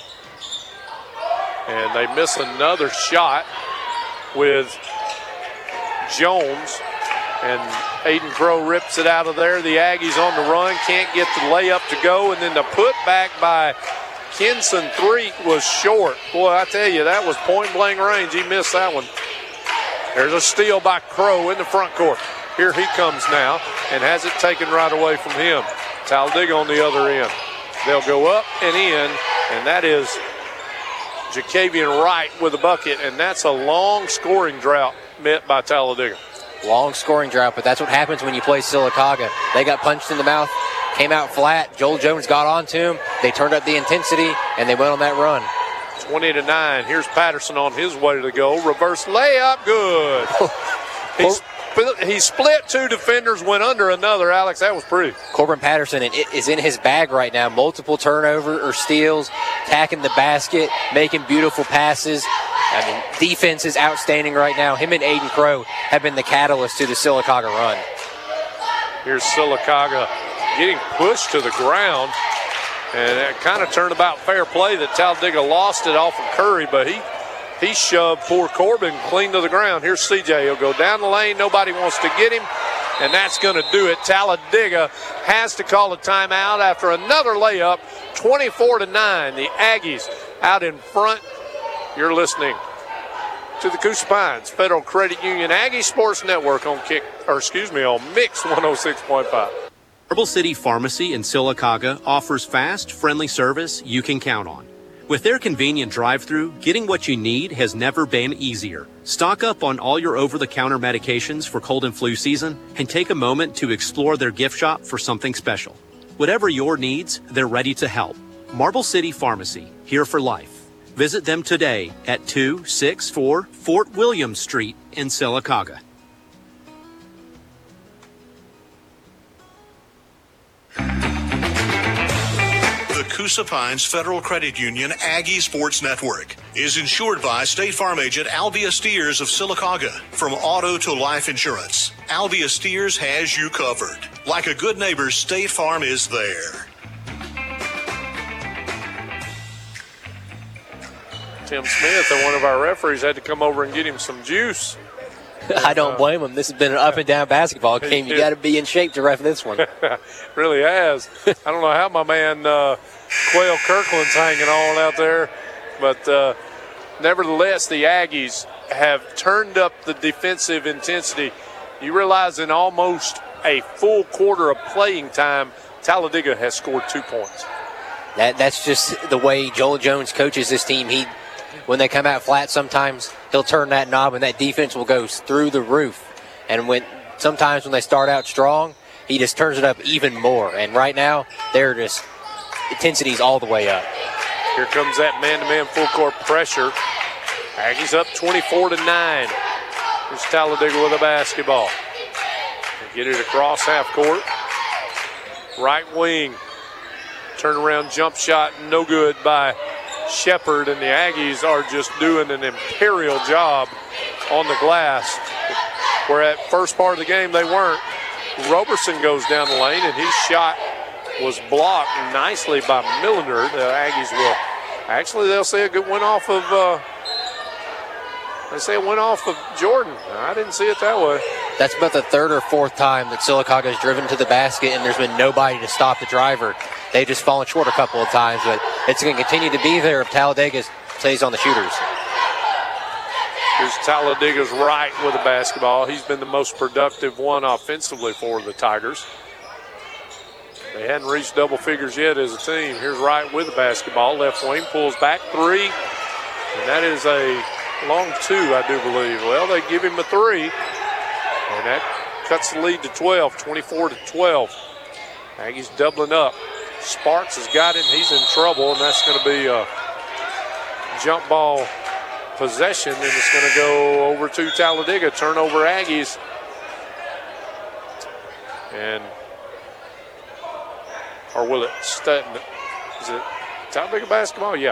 And they miss another shot with Jones. And Aiden Crow rips it out of there. The Aggies on the run, can't get the layup to go. And then the putback by Kinson 3 was short. Boy, I tell you, that was point-blank range. He missed that one. There's a steal by Crow in the front court. Here he comes now and has it taken right away from him. Talladega on the other end. They'll go up and in, and that is Jacavian Wright with a bucket, and that's a long scoring drought met by Talladega. Long scoring drought, but that's what happens when you play Sylacauga. They got punched in the mouth, came out flat. Joel Jones got onto him. They turned up the intensity, and they went on that run. 20-9. Here's Patterson on his way to go. Reverse layup, good. He split 2 defenders, went under another. Alex, that was pretty. Corbin Patterson is in his bag right now. Multiple turnover or steals, attacking the basket, making beautiful passes. I mean, defense is outstanding right now. Him and Aiden Crow have been the catalyst to the Sylacauga run. Here's Sylacauga getting pushed to the ground. And it kind of turned about fair play that Talladega lost it off of Curry, but he shoved poor Corbin clean to the ground. Here's CJ. He'll go down the lane. Nobody wants to get him, and that's going to do it. Talladega has to call a timeout after another layup, 24-9. The Aggies out in front. You're listening to the Coosa Pines Federal Credit Union Aggie Sports Network on Mix 106.5. Marble City Pharmacy in Sylacauga offers fast, friendly service you can count on. With their convenient drive-thru, getting what you need has never been easier. Stock up on all your over-the-counter medications for cold and flu season and take a moment to explore their gift shop for something special. Whatever your needs, they're ready to help. Marble City Pharmacy, here for life. Visit them today at 264 Fort William Street in Sylacauga. The Coosa Pines Federal Credit Union Aggie Sports Network is insured by State Farm agent Albia Steers of Sylacauga. From auto to life insurance, Albia Steers has you covered. Like a good neighbor, State Farm is there. Tim Smith and one of our referees had to come over and get him some juice. I don't blame him. This has been an up-and-down basketball game. You got to be in shape to ref this one. Really has. I don't know how my man Quail Kirkland's hanging on out there, but nevertheless, the Aggies have turned up the defensive intensity. You realize in almost a full quarter of playing time, Talladega has scored 2 points. That's just the way Joel Jones coaches this team. When they come out flat sometimes, he'll turn that knob and that defense will go through the roof. And sometimes when they start out strong, he just turns it up even more. And right now, they're just intensity's all the way up. Here comes that man-to-man full-court pressure. Aggies up 24-9. Here's Talladega with a basketball. They get it across half court. Right wing. Turnaround jump shot, no good by Shepard, and the Aggies are just doing an imperial job on the glass. Where at first part of the game they weren't. Roberson goes down the lane, and his shot was blocked nicely by Milliner. The Aggies will actually, they'll say it went off of Jordan. I didn't see it that way. That's about the third or fourth time that Sylacauga has driven to the basket and there's been nobody to stop the driver. They've just fallen short a couple of times, but it's going to continue to be there if Talladega stays on the shooters. Here's Talladega's right with the basketball. He's been the most productive one offensively for the Tigers. They hadn't reached double figures yet as a team. Here's Wright with the basketball. Left wing pulls back three. And that is a long two, I do believe. Well, they give him a three. And that cuts the lead to 12, 24-12. Aggies doubling up. Sparks has got it. He's in trouble, and that's going to be a jump ball possession, and it's going to go over to Talladega. Turnover Aggies. And or will it stay? Is it Talladega basketball? Yeah.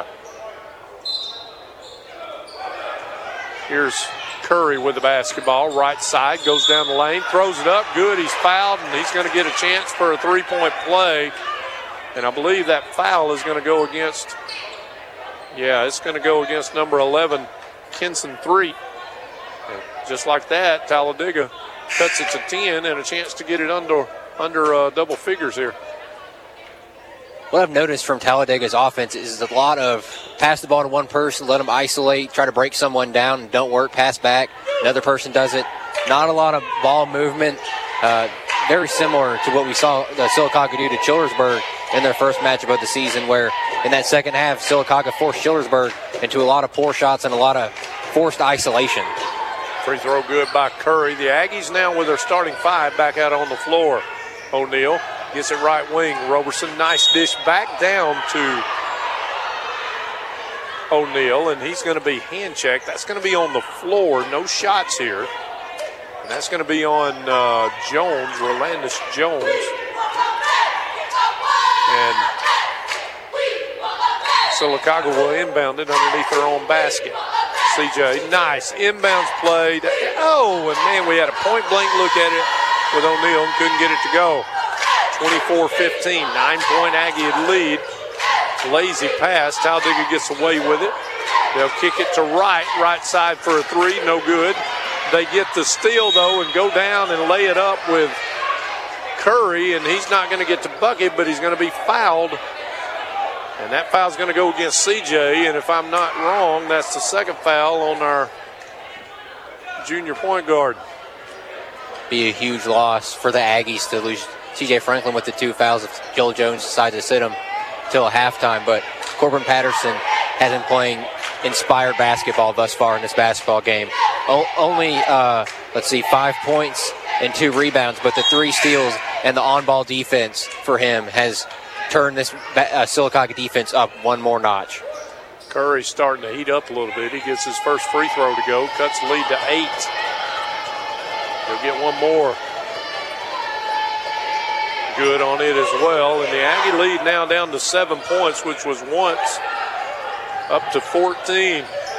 Here's Curry with the basketball. Right side, goes down the lane, throws it up. Good, he's fouled, and he's going to get a chance for a three-point play. And I believe that foul is going to go against, it's going to go against number 11, Kenson 3. And just like that, Talladega cuts it to 10 and a chance to get it under double figures here. What I've noticed from Talladega's offense is a lot of pass the ball to one person, let them isolate, try to break someone down, and don't work, pass back. Another person does it. Not a lot of ball movement. Very similar to what we saw Sylacauga do to Chillersburg in their first matchup of the season, where in that second half, Sylacauga forced Chillersburg into a lot of poor shots and a lot of forced isolation. Free throw good by Curry. The Aggies now with their starting five back out on the floor. O'Neal gets it right wing. Roberson, nice dish back down to O'Neal, and he's going to be hand checked. That's going to be on the floor. No shots here. And that's going to be on Jones, Rolandis Jones. And Sylacauga will inbound it underneath their own basket. CJ, nice inbounds played. Oh, and man, we had a point-blank look at it with O'Neal and couldn't get it to go. 24-15, 9-point Aggie lead. Lazy pass. Talladega gets away with it. They'll kick it to right side for a three, no good. They get the steal, though, and go down and lay it up with Curry, and he's not going to get to bucket, but he's going to be fouled. And that foul's going to go against CJ, and if I'm not wrong, that's the second foul on our junior point guard. Be a huge loss for the Aggies to lose CJ Franklin with the two fouls if Joel Jones decides to sit him till halftime. But Corbin Patterson has been playing inspired basketball thus far in this basketball game. Only, 5 points and 2 rebounds, but the 3 steals and the on-ball defense for him has turned this Sylacauga defense up one more notch. Curry's starting to heat up a little bit. He gets his first free throw to go, cuts the lead to 8. He'll get one more. Good on it as well. And the Aggie lead now down to 7 points, which was once up to 14.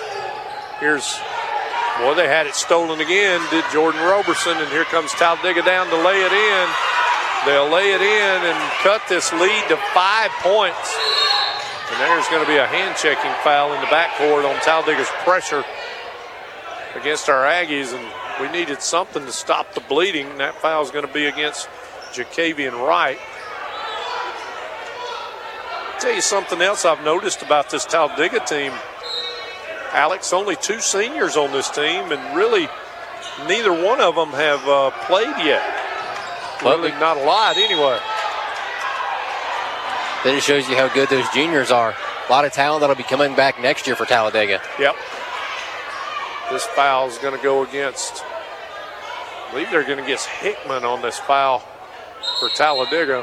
They had it stolen again, did Jordan Roberson, and here comes Talladega down to lay it in. They'll lay it in and cut this lead to 5 points. And there's going to be a hand-checking foul in the backcourt on Talladega's pressure. against our Aggies, and we needed something to stop the bleeding. And that foul is going to be against Jacavian Wright. I'll tell you something else I've noticed about this Talladega team. Alex, only 2 seniors on this team, and really neither one of them have played yet. Really not a lot anyway. That just shows you how good those juniors are. A lot of talent that'll be coming back next year for Talladega. Yep. This foul is going to go against, I believe they're going to get Hickman on this foul for Talladega.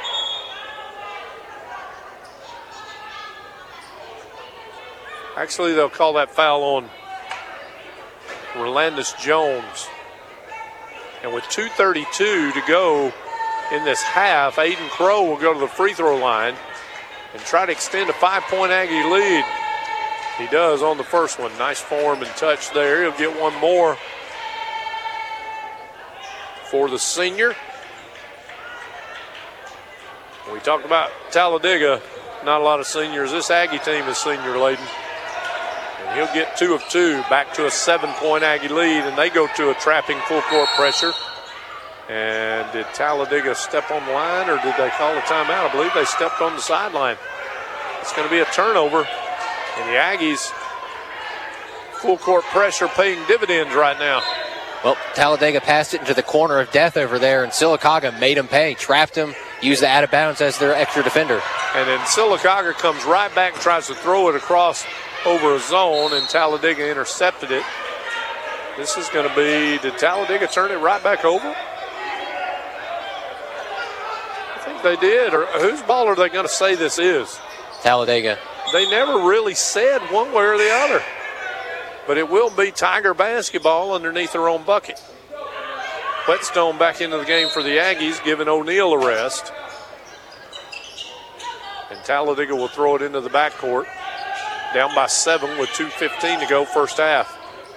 Actually, they'll call that foul on Rolandis Jones. And with 2:32 to go in this half, Aiden Crow will go to the free throw line and try to extend a 5-point Aggie lead. He does on the first one. Nice form and touch there. He'll get one more for the senior. We talked about Talladega, not a lot of seniors. This Aggie team is senior laden. And he'll get 2 of 2, back to a 7-point Aggie lead, and they go to a trapping full court pressure. And did Talladega step on the line, or did they call a timeout? I believe they stepped on the sideline. It's going to be a turnover, and the Aggies full court pressure paying dividends right now. Well, Talladega passed it into the corner of death over there, and Sylacauga made him pay, trapped him, used the out of bounds as their extra defender. And then Sylacauga comes right back and tries to throw it across over a zone, and Talladega intercepted it. This is going to be, did Talladega turn it right back over? I think they did. Or whose ball are they going to say this is? Talladega. They never really said one way or the other. But it will be Tiger basketball underneath their own bucket. Whetstone back into the game for the Aggies, giving O'Neal a rest. And Talladega will throw it into the backcourt. Down by 7 with 2:15 to go first half.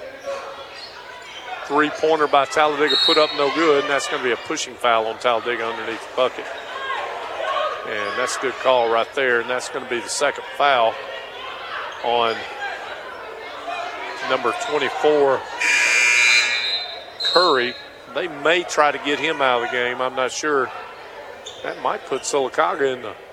3-pointer by Talladega put up no good, and that's going to be a pushing foul on Talladega underneath the bucket. And that's a good call right there, and that's going to be the second foul on number 24, Curry. They may try to get him out of the game. I'm not sure. That might put Sylacauga in the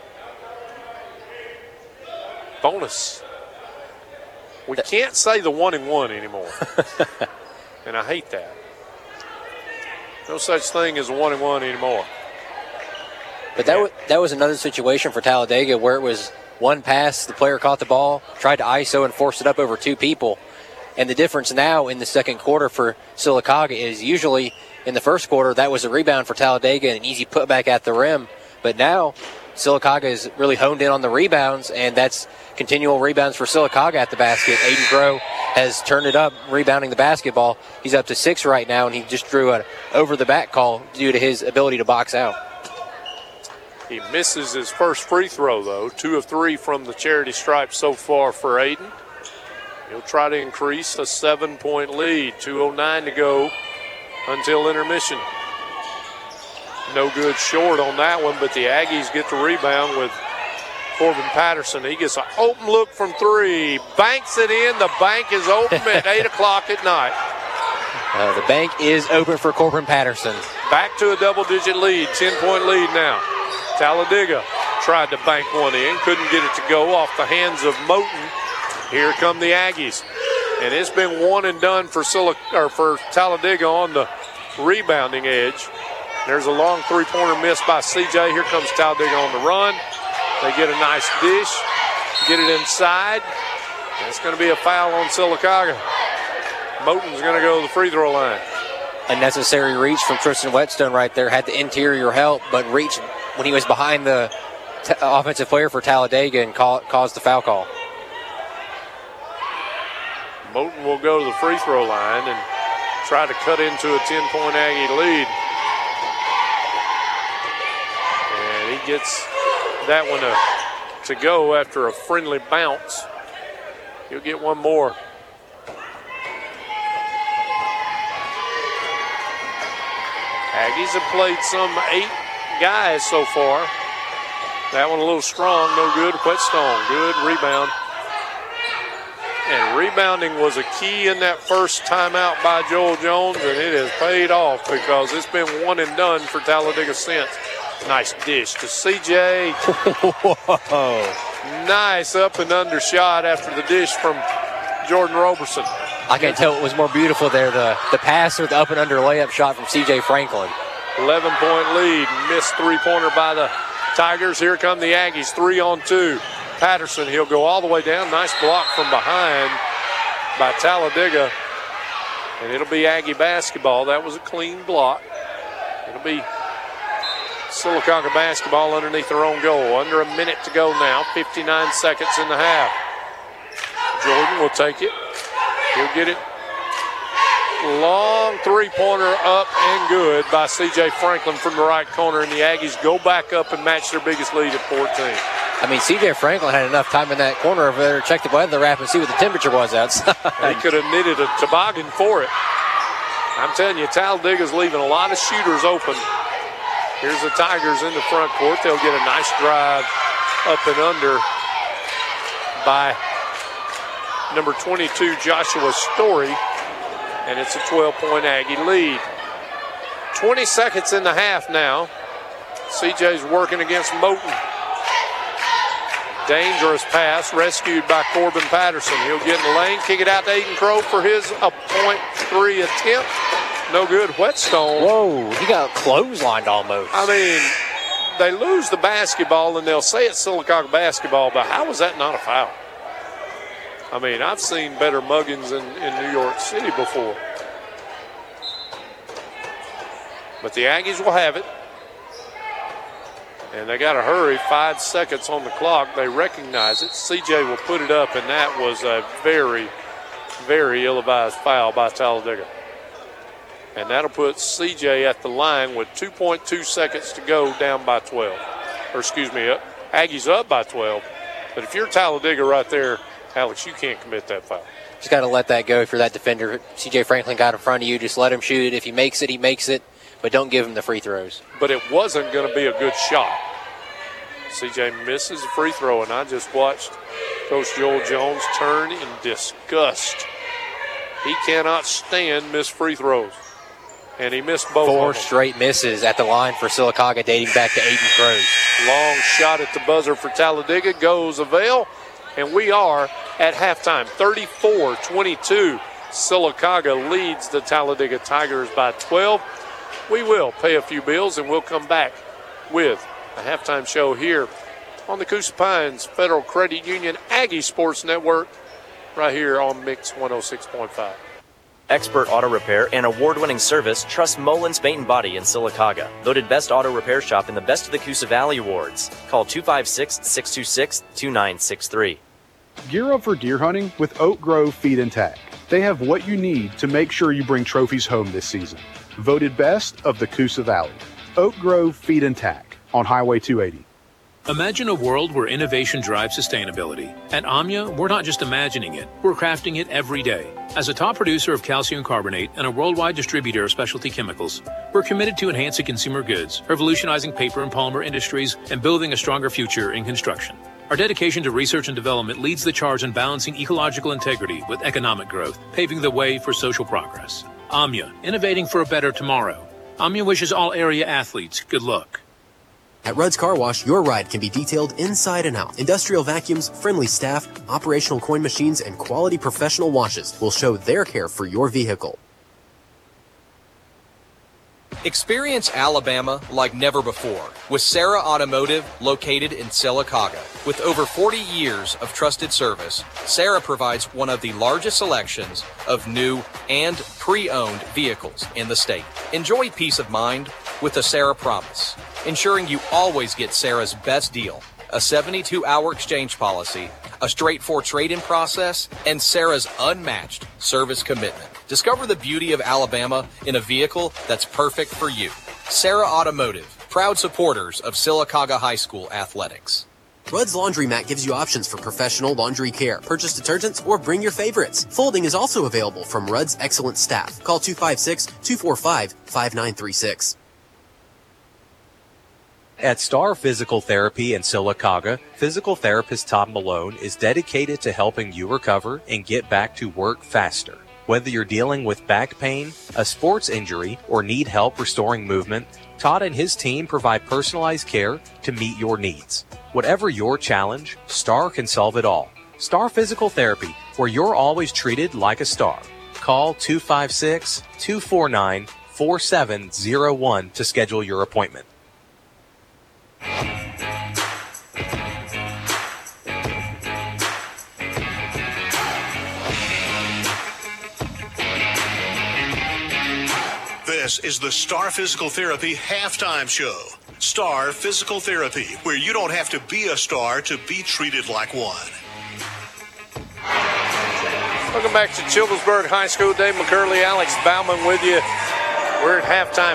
bonus. We can't say the 1-1 anymore. And I hate that. No such thing as a 1-1 anymore. But that was another situation for Talladega where it was one pass, the player caught the ball, tried to ISO and forced it up over 2 people. And the difference now in the second quarter for Sylacauga is usually in the first quarter that was a rebound for Talladega and an easy putback at the rim. But now Sylacauga is really honed in on the rebounds, and that's continual rebounds for Sylacauga at the basket. Aiden Crow has turned it up, rebounding the basketball. He's up to 6 right now, and he just drew an over-the-back call due to his ability to box out. He misses his first free throw, though. 2 of 3 from the charity stripe so far for Aiden. He'll try to increase a 7-point lead. 2:09 to go until intermission. No good short on that one, but the Aggies get the rebound with Corbin Patterson. He gets an open look from 3. Banks it in. The bank is open at 8 o'clock at night. The bank is open for Corbin Patterson. Back to a double-digit lead, 10-point lead now. Talladega tried to bank one in, couldn't get it to go off the hands of Moten. Here come the Aggies. And it's been one and done for Talladega on the rebounding edge. There's a long 3-pointer miss by CJ. Here comes Talladega on the run. They get a nice dish, get it inside. And it's going to be a foul on Sylacauga. Moten's going to go to the free throw line. Unnecessary reach from Tristan Whetstone right there. Had the interior help, but reached when he was behind the offensive player for Talladega and caused the foul call. Moten will go to the free throw line and try to cut into a 10-point Aggie lead. And he gets that one to go after a friendly bounce. He'll get one more. Aggies have played some 8 guys so far. That one a little strong, no good. Whetstone, good rebound. And rebounding was a key in that first timeout by Joel Jones, and it has paid off because it's been one and done for Talladega since. Nice dish to CJ. Whoa. Nice up and under shot after the dish from Jordan Roberson. I can't tell what was more beautiful there, the pass or the up and under layup shot from C.J. Franklin. 11-point lead. Missed three-pointer by the Tigers. Here come the Aggies, 3-on-2. Patterson, he'll go all the way down. Nice block from behind by Talladega. And it'll be Aggie basketball. That was a clean block. It'll be Sylacauga basketball underneath their own goal. Under a minute to go now. 59 seconds in the half. Jordan will take it. He'll get it. Long three-pointer up and good by C.J. Franklin from the right corner. And the Aggies go back up and match their biggest lead at 14. I mean, C.J. Franklin had enough time in that corner over there to check the weather app and see what the temperature was outside. He could have knitted a toboggan for it. I'm telling you, Talladega's leaving a lot of shooters open. Here's the Tigers in the front court. They'll get a nice drive up and under by number 22, Joshua Story. And it's a 12-point Aggie lead. 20 seconds in the half now. CJ's working against Moten. Dangerous pass, rescued by Corbin Patterson. He'll get in the lane, kick it out to Aiden Crow for his .3 attempt. No good. Whetstone. Whoa, he got clotheslined almost. I mean, they lose the basketball, and they'll say it's Sylacauga basketball, but how was that not a foul? I mean, I've seen better muggings in New York City before. But the Aggies will have it. And they got to hurry. 5 seconds on the clock. They recognize it. CJ will put it up, and that was a very, very ill-advised foul by Talladega. And that'll put CJ at the line with 2.2 seconds to go, down by 12. Or excuse me, Aggies up by 12. But if you're Talladega right there, Alex, you can't commit that foul. Just got to let that go if you're that defender. C.J. Franklin got in front of you. Just let him shoot it. If he makes it, he makes it. But don't give him the free throws. But it wasn't going to be a good shot. C.J. misses a free throw, and I just watched Coach Joel Jones turn in disgust. He cannot stand missed free throws. And he missed both. 4 straight misses at the line for Sylacauga dating back to Aiden Crows. Long shot at the buzzer for Talladega. Goes Avail. And we are at halftime. 34-22. Sylacauga leads the Talladega Tigers by 12. We will pay a few bills, and we'll come back with a halftime show here on the Coosa Pines Federal Credit Union Aggie Sports Network right here on Mix 106.5. Expert auto repair and award-winning service, trust Mullins Paint and Body in Sylacauga. Voted Best Auto Repair Shop in the Best of the Coosa Valley Awards. Call 256-626-2963. Gear up for deer hunting with Oak Grove Feed and Tack. They have what you need to make sure you bring trophies home this season. Voted Best of the Coosa Valley. Oak Grove Feed and Tack on Highway 280. Imagine a world where innovation drives sustainability. At Omnia, we're not just imagining it, we're crafting it every day. As a top producer of calcium carbonate and a worldwide distributor of specialty chemicals, we're committed to enhancing consumer goods, revolutionizing paper and polymer industries, and building a stronger future in construction. Our dedication to research and development leads the charge in balancing ecological integrity with economic growth, paving the way for social progress. Omnia, innovating for a better tomorrow. Omnia wishes all area athletes good luck. At Rudd's Car Wash, your ride can be detailed inside and out. Industrial vacuums, friendly staff, operational coin machines, and quality professional washes will show their care for your vehicle. Experience Alabama like never before with Sarah Automotive, located in Sylacauga. With over 40 years of trusted service, Sarah provides one of the largest selections of new and pre-owned vehicles in the state. Enjoy peace of mind with the Sarah Promise, ensuring you always get Sarah's best deal, a 72-hour exchange policy, a straightforward trade-in process, and Sarah's unmatched service commitment. Discover the beauty of Alabama in a vehicle that's perfect for you. Sarah Automotive, proud supporters of Sylacauga High School athletics. Rudd's Laundry Mat gives you options for professional laundry care. Purchase detergents or bring your favorites. Folding is also available from Rudd's excellent staff. Call 256-245-5936. At Star Physical Therapy in Sylacauga, physical therapist Tom Malone is dedicated to helping you recover and get back to work faster. Whether you're dealing with back pain, a sports injury, or need help restoring movement, Todd and his team provide personalized care to meet your needs. Whatever your challenge, Star can solve it all. Star Physical Therapy, where you're always treated like a star. Call 256-249-4701 to schedule your appointment. This is the Star Physical Therapy halftime show. Star Physical Therapy, where you don't have to be a star to be treated like one. Welcome back to Childersburg High School. Dave McCurley, Alex Bauman with you. We're at halftime,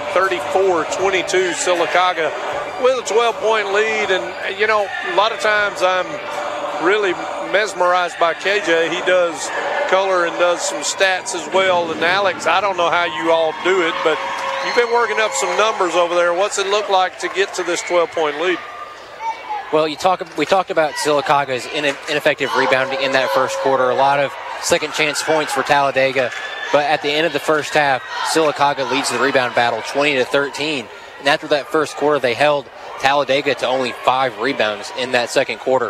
34-22, Sylacauga with a 12-point lead. And, you know, a lot of times I'm really mesmerized by KJ. He does color and does some stats as well. And, Alex, I don't know how you all do it, but you've been working up some numbers over there. What's it look like to get to this 12-point lead? Well, we talked about Sylacauga's ineffective rebounding in that first quarter. A lot of second chance points for Talladega. But at the end of the first half, Sylacauga leads the rebound battle 20-13. And after that first quarter, they held Talladega to only 5 rebounds in that second quarter.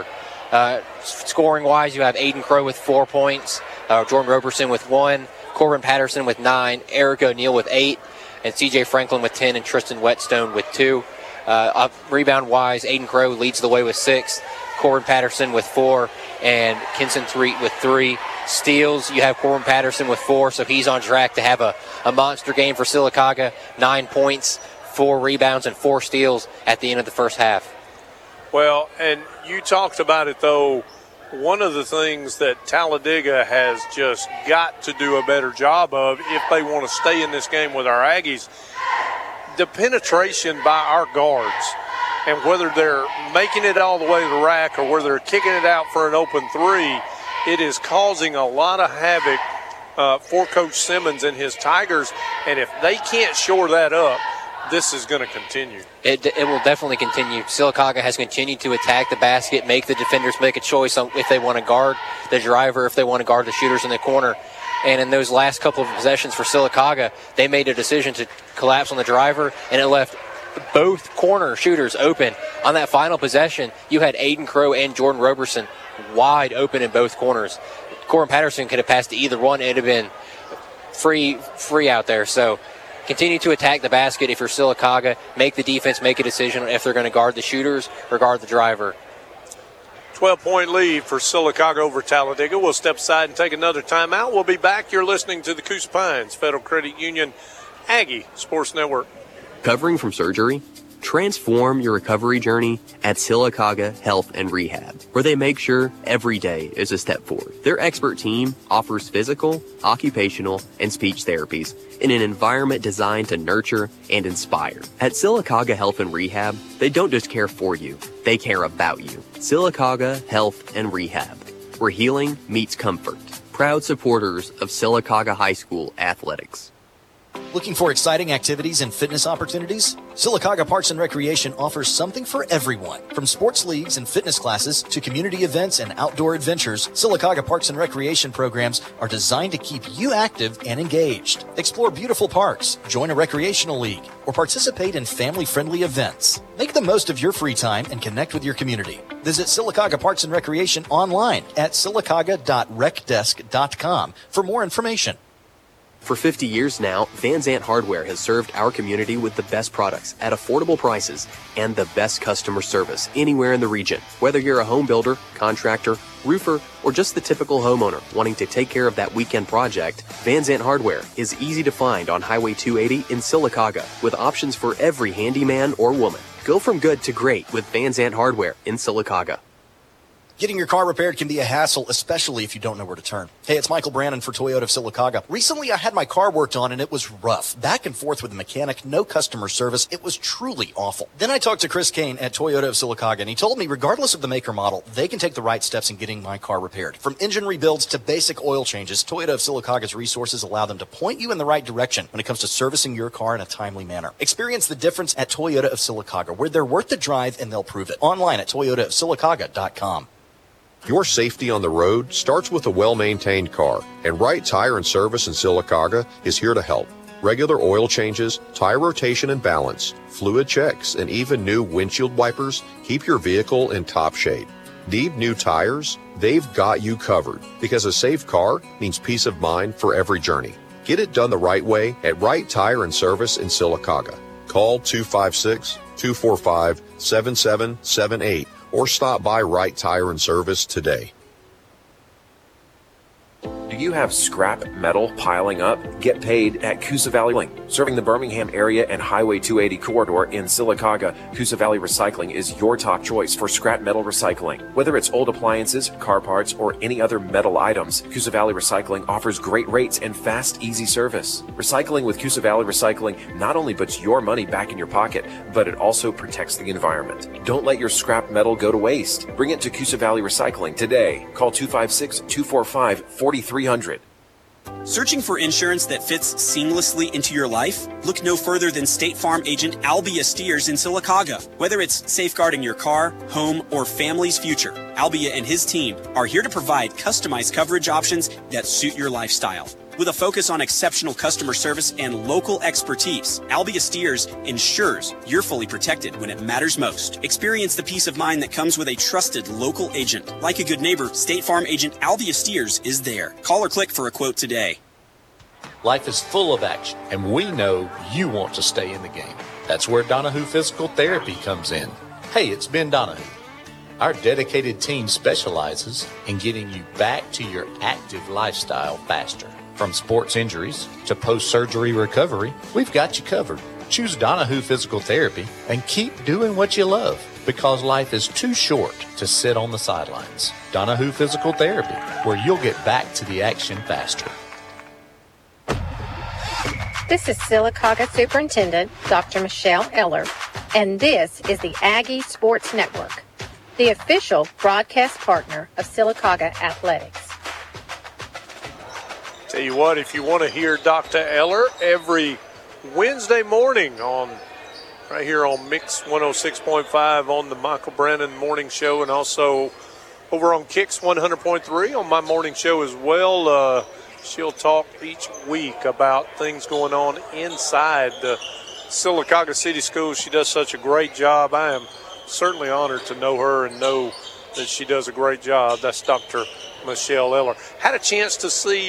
Scoring-wise, you have Aiden Crow with 4 points, Jordan Roberson with 1, Corbin Patterson with 9, Eric O'Neill with 8, and C.J. Franklin with 10, and Tristan Whetstone with 2. Rebound-wise, Aiden Crow leads the way with 6, Corbin Patterson with 4, and Kenson Threet with 3. Steals, you have Corbin Patterson with 4, so he's on track to have a monster game for Sylacauga. 9 points, 4 rebounds, and 4 steals at the end of the first half. Well, and you talked about it, though. One of the things that Talladega has just got to do a better job of if they want to stay in this game with our Aggies, the penetration by our guards, and whether they're making it all the way to the rack or whether they're kicking it out for an open 3, it is causing a lot of havoc for Coach Simmons and his Tigers. And if they can't shore that up, this is going to continue. It will definitely continue. Sylacauga has continued to attack the basket, make the defenders make a choice on if they want to guard the driver, if they want to guard the shooters in the corner. And in those last couple of possessions for Sylacauga, they made a decision to collapse on the driver, and it left both corner shooters open. On that final possession, you had Aiden Crow and Jordan Roberson wide open in both corners. Corbin Patterson could have passed to either one. It would have been free out there. So continue to attack the basket if you're Sylacauga. Make the defense make a decision if they're going to guard the shooters or guard the driver. 12-point lead for Sylacauga over Talladega. We'll step aside and take another timeout. We'll be back. You're listening to the Coosa Pines Federal Credit Union Aggie Sports Network. Recovering from surgery? Transform your recovery journey at Sylacauga Health and Rehab, where they make sure every day is a step forward. Their expert team offers physical, occupational, and speech therapies in an environment designed to nurture and inspire. At Sylacauga Health and Rehab, they don't just care for you, they care about you. Sylacauga Health and Rehab, where healing meets comfort. Proud supporters of Sylacauga High School athletics. Looking for exciting activities and fitness opportunities? Sylacauga Parks and Recreation offers something for everyone. From sports leagues and fitness classes to community events and outdoor adventures, Sylacauga Parks and Recreation programs are designed to keep you active and engaged. Explore beautiful parks, join a recreational league, or participate in family-friendly events. Make the most of your free time and connect with your community. Visit Sylacauga Parks and Recreation online at sylacauga.recdesk.com for more information. For 50 years now, Van Zant Hardware has served our community with the best products at affordable prices and the best customer service anywhere in the region. Whether you're a home builder, contractor, roofer, or just the typical homeowner wanting to take care of that weekend project, Van Zant Hardware is easy to find on Highway 280 in Sylacauga with options for every handyman or woman. Go from good to great with Van Zant Hardware in Sylacauga. Getting your car repaired can be a hassle, especially if you don't know where to turn. Hey, it's Michael Brannon for Toyota of Sylacauga. Recently, I had my car worked on and it was rough. Back and forth with the mechanic, no customer service. It was truly awful. Then I talked to Chris Kane at Toyota of Sylacauga, and he told me regardless of the make or model, they can take the right steps in getting my car repaired. From engine rebuilds to basic oil changes, Toyota of Sylacauga's resources allow them to point you in the right direction when it comes to servicing your car in a timely manner. Experience the difference at Toyota of Sylacauga, where they're worth the drive and they'll prove it. Online at toyotaofsylacauga.com. Your safety on the road starts with a well-maintained car, and Wright Tire and Service in Sylacauga is here to help. Regular oil changes, tire rotation and balance, fluid checks, and even new windshield wipers keep your vehicle in top shape. Need new tires? They've got you covered, because a safe car means peace of mind for every journey. Get it done the right way at Wright Tire and Service in Sylacauga. Call 256-245-7778 or stop by Wright Tire and Service today. Do you have scrap metal piling up? Get paid at Coosa Valley Link. Serving the Birmingham area and Highway 280 corridor in Sylacauga, Coosa Valley Recycling is your top choice for scrap metal recycling. Whether it's old appliances, car parts, or any other metal items, Coosa Valley Recycling offers great rates and fast, easy service. Recycling with Coosa Valley Recycling not only puts your money back in your pocket, but it also protects the environment. Don't let your scrap metal go to waste. Bring it to Coosa Valley Recycling today. Call 256-245-4300. Searching for insurance that fits seamlessly into your life? Look no further than State Farm agent Albia Steers in Sylacauga. Whether it's safeguarding your car, home, or family's future, Albia and his team are here to provide customized coverage options that suit your lifestyle. With a focus on exceptional customer service and local expertise, Albia Steers ensures you're fully protected when it matters most. Experience the peace of mind that comes with a trusted local agent. Like a good neighbor, State Farm agent Albia Steers is there. Call or click for a quote today. Life is full of action, and we know you want to stay in the game. That's where Donahue Physical Therapy comes in. Hey, it's Ben Donahue. Our dedicated team specializes in getting you back to your active lifestyle faster. From sports injuries to post-surgery recovery, we've got you covered. Choose Donahue Physical Therapy and keep doing what you love, because life is too short to sit on the sidelines. Donahue Physical Therapy, where you'll get back to the action faster. This is Sylacauga Superintendent Dr. Michelle Eller, and this is the Aggie Sports Network, the official broadcast partner of Sylacauga Athletics. Tell you what, if you want to hear Dr. Eller every Wednesday morning right here on Mix 106.5 on the Michael Brannon Morning Show, and also over on Kicks 100.3 on my morning show as well. She'll talk each week about things going on inside the Sylacauga City Schools. She does such a great job. I am certainly honored to know her and know that she does a great job. That's Dr. Michelle Eller. Had a chance to see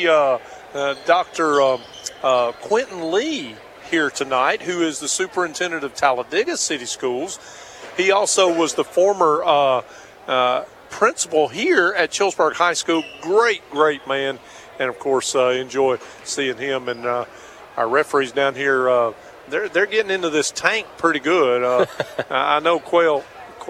Dr. Quentin Lee here tonight, who is the superintendent of Talladega City Schools. He also was the former principal here at Childersburg High School. Great man. And, of course, enjoy seeing him. And our referees down here, they're getting into this tank pretty good. I know Quail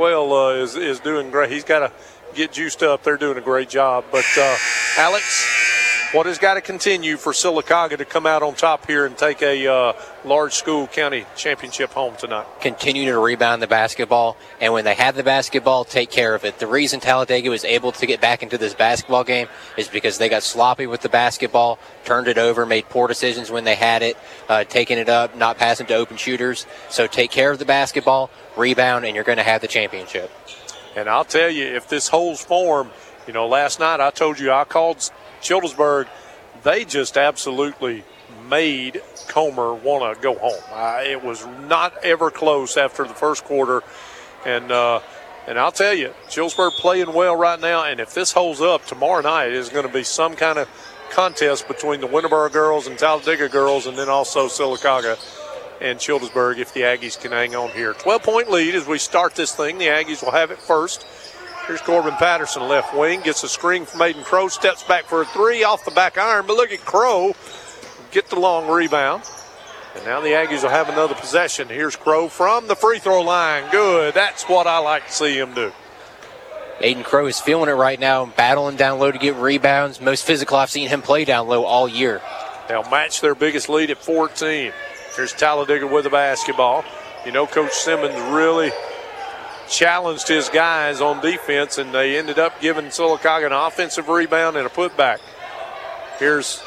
is doing great. He's got to get juiced up. They're doing a great job. But, Alex, what has got to continue for Sylacauga to come out on top here and take a large school county championship home tonight? Continue to rebound the basketball, and when they have the basketball, take care of it. The reason Talladega was able to get back into this basketball game is because they got sloppy with the basketball, turned it over, made poor decisions when they had it, taking it up, not passing to open shooters. So take care of the basketball, rebound, and you're going to have the championship. And I'll tell you, if this holds form, last night I told you I called Childersburg. They just absolutely made Comer want to go home. It was not ever close after the first quarter. And I'll tell you, Childersburg playing well right now. And if this holds up, tomorrow night is going to be some kind of contest between the Winterboro girls and Talladega girls, and then also Sylacauga and Childersburg if the Aggies can hang on here. 12-point lead as we start this thing. The Aggies will have it first. Here's Corbin Patterson, left wing, gets a screen from Aiden Crow, steps back for a three off the back iron, but look at Crow get the long rebound. And now the Aggies will have another possession. Here's Crow from the free throw line. Good. That's what I like to see him do. Aiden Crow is feeling it right now, battling down low to get rebounds. Most physical I've seen him play down low all year. They'll match their biggest lead at 14. Here's Talladega with the basketball. You know, Coach Simmons really challenged his guys on defense, and they ended up giving Sylacauga an offensive rebound and a putback. Here's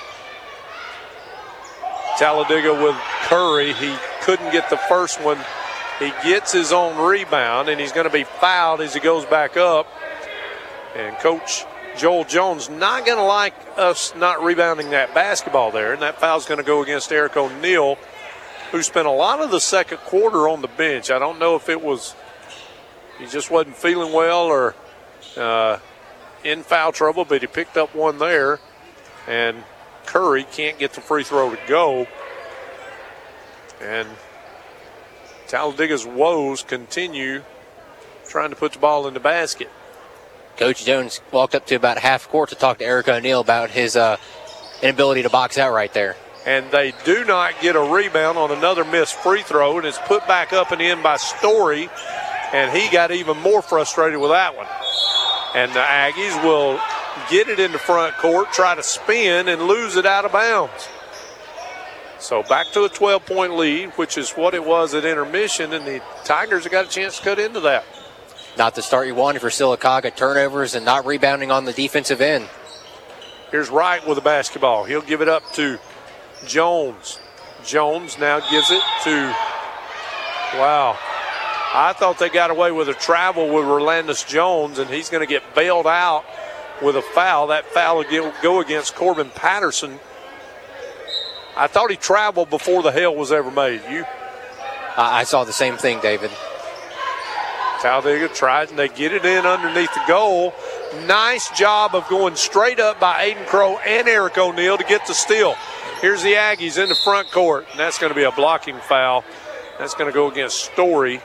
Talladega with Curry. He couldn't get the first one. He gets his own rebound, and he's going to be fouled as he goes back up. And Coach Joel Jones not going to like us not rebounding that basketball there, and that foul's going to go against Eric O'Neal, who spent a lot of the second quarter on the bench. I don't know if it was he just wasn't feeling well or in foul trouble, but he picked up one there, and Curry can't get the free throw to go. And Talladega's woes continue trying to put the ball in the basket. Coach Jones walked up to about half court to talk to Eric O'Neal about his inability to box out right there. And they do not get a rebound on another missed free throw, and it's put back up and in by Story, and he got even more frustrated with that one. And the Aggies will get it in the front court, try to spin, and lose it out of bounds. So back to a 12-point lead, which is what it was at intermission, and the Tigers have got a chance to cut into that. Not the start you wanted for Sylacauga. Turnovers and not rebounding on the defensive end. Here's Wright with the basketball. He'll give it up to Jones. Jones now gives it to, wow. I thought they got away with a travel with Rolandus Jones, and he's going to get bailed out with a foul. That foul will go against Corbin Patterson. I thought he traveled before the hell was ever made. You? I saw the same thing, David. Talladega tried, and they get it in underneath the goal. Nice job of going straight up by Aiden Crow and Eric O'Neal to get the steal. Here's the Aggies in the front court, and that's going to be a blocking foul. That's going to go against Story.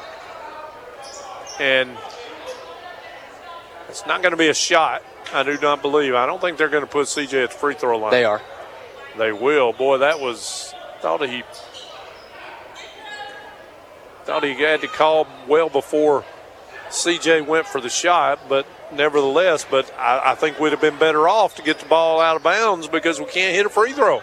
And it's not going to be a shot, I do not believe. I don't think they're going to put CJ at the free throw line. They are. They will. Boy, that was, thought he had to call well before CJ went for the shot, but nevertheless, I think we'd have been better off to get the ball out of bounds because we can't hit a free throw.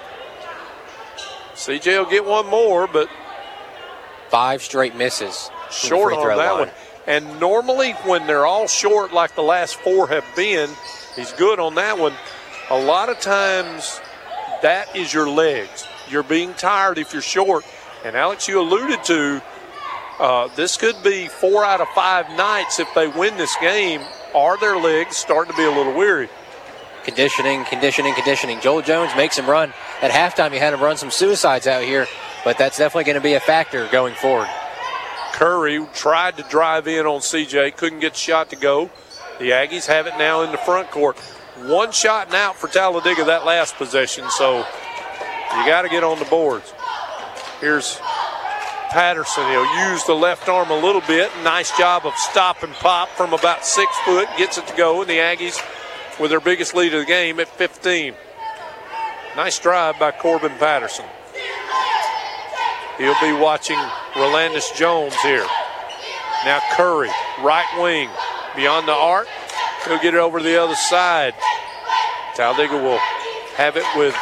CJ will get one more, but 5 straight misses. Short on that one. And normally when they're all short like the last 4 have been, he's good on that one. A lot of times that is your legs. You're being tired if you're short. And Alex, you alluded to this could be 4 out of 5 nights if they win this game. Are their legs starting to be a little weary? Conditioning. Joel Jones makes him run. At halftime, he had him run some suicides out here, but that's definitely going to be a factor going forward. Curry tried to drive in on CJ, couldn't get the shot to go. The Aggies have it now in the front court. 1 shot and out for Talladega that last possession, so you got to get on the boards. Here's Patterson. He'll use the left arm a little bit. Nice job of stop and pop from about 6 foot. Gets it to go, and the Aggies with their biggest lead of the game at 15. Nice drive by Corbin Patterson. He'll be watching Rolandus Jones here. Now Curry, right wing, beyond the arc. He'll get it over to the other side. Talladega will have it with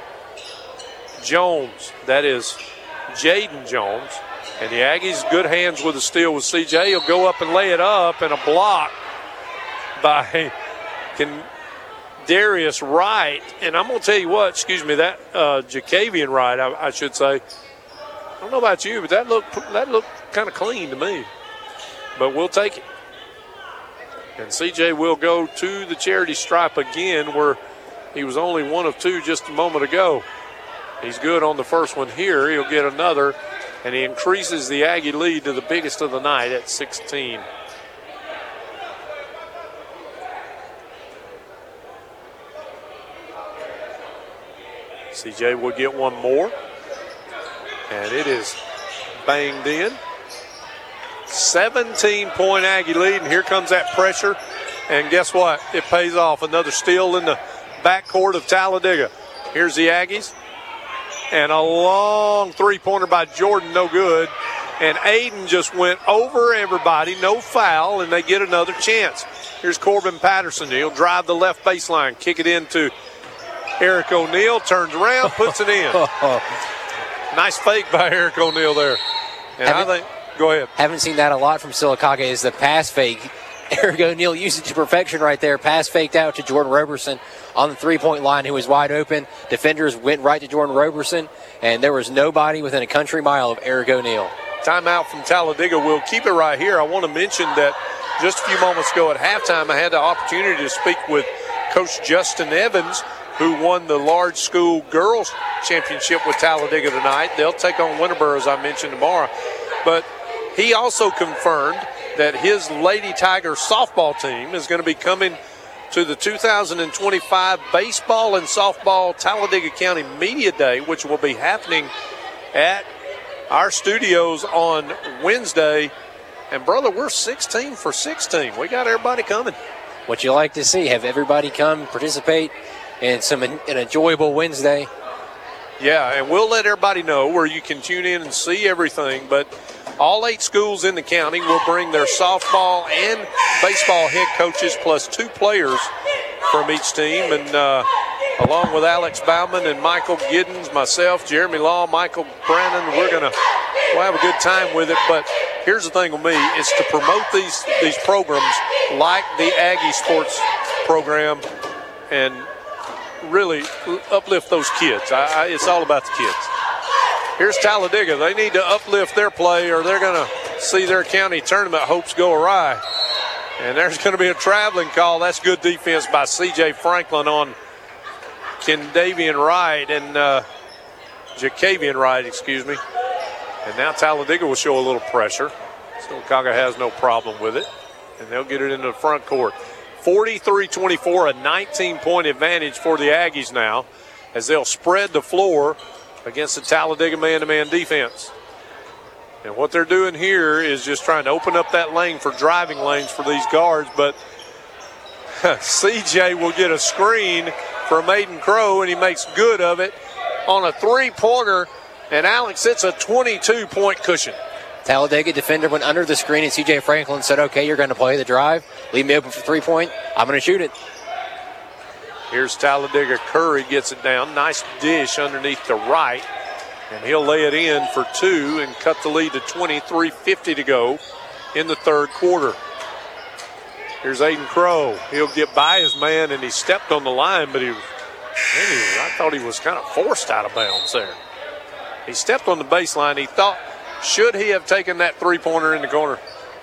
Jones. That is Jaden Jones. And the Aggies, good hands with the steal with CJ. He'll go up and lay it up, and a block by Darius Wright. And I'm going to tell you what, that Jacavian Wright, I should say. I don't know about you, but that looked kind of clean to me. But we'll take it. And CJ will go to the charity stripe again, where he was only 1 of 2 just a moment ago. He's good on the first one here. He'll get another, and he increases the Aggie lead to the biggest of the night at 16. CJ will get one more. And it is banged in. 17-point Aggie lead, and here comes that pressure. And guess what? It pays off. Another steal in the backcourt of Talladega. Here's the Aggies. And a long three-pointer by Jordan, no good. And Aiden just went over everybody, no foul, and they get another chance. Here's Corbin Patterson. He'll drive the left baseline, kick it into Eric O'Neal, turns around, puts it in. Nice fake by Eric O'Neal there. And go ahead. Haven't seen that a lot from Sylacauga is the pass fake. Eric O'Neal used it to perfection right there. Pass faked out to Jordan Roberson on the three-point line, who was wide open. Defenders went right to Jordan Roberson, and there was nobody within a country mile of Eric O'Neal. Timeout from Talladega. We'll keep it right here. I want to mention that just a few moments ago at halftime, I had the opportunity to speak with Coach Justin Evans, who won the large school girls championship with Talladega tonight. They'll take on Winterboro, as I mentioned, tomorrow. But he also confirmed that his Lady Tiger softball team is going to be coming to the 2025 Baseball and Softball Talladega County Media Day, which will be happening at our studios on Wednesday. And, brother, we're 16 for 16. We got everybody coming. What you like to see, have everybody come participate in an enjoyable Wednesday. Yeah, and we'll let everybody know where you can tune in and see everything. But all 8 schools in the county will bring their softball and baseball head coaches plus 2 players from each team. And along with Alex Bauman and Michael Giddens, myself, Jeremy Law, Michael Brannon, we'll have a good time with it. But here's the thing with me, is to promote these programs like the Aggie Sports program and really uplift those kids. It's all about the kids. Here's Talladega. They need to uplift their play or they're going to see their county tournament hopes go awry. And there's going to be a traveling call. That's good defense by C.J. Franklin on Jacavian Wright, excuse me. And now Talladega will show a little pressure. Sylacauga has no problem with it. And they'll get it into the front court. 43-24, a 19-point advantage for the Aggies now as they'll spread the floor against the Talladega man-to-man defense. And what they're doing here is just trying to open up that lane for driving lanes for these guards, but CJ will get a screen from Aiden Crow, and he makes good of it on a three-pointer, and Alex, it's a 22-point cushion. Talladega defender went under the screen, and C.J. Franklin said, okay, you're going to play the drive. Leave me open for three-point. I'm going to shoot it. Here's Talladega. Curry gets it down. Nice dish underneath the right. And he'll lay it in for 2 and cut the lead to 23:50 to go in the third quarter. Here's Aiden Crow. He'll get by his man, and he stepped on the line, but I thought he was kind of forced out of bounds there. He stepped on the baseline. He thought, should he have taken that three-pointer in the corner?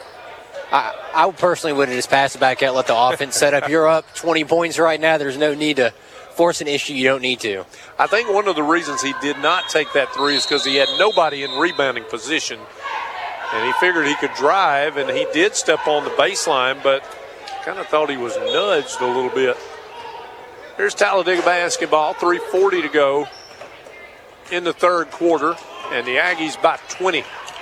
I personally would have just passed it back out, let the offense set up. You're up 20 points right now. There's no need to force an issue you don't need to. I think one of the reasons he did not take that three is because he had nobody in rebounding position. And he figured he could drive, and he did step on the baseline, but kind of thought he was nudged a little bit. Here's Talladega basketball, 3:40 to go in the third quarter, and the Aggies by 20.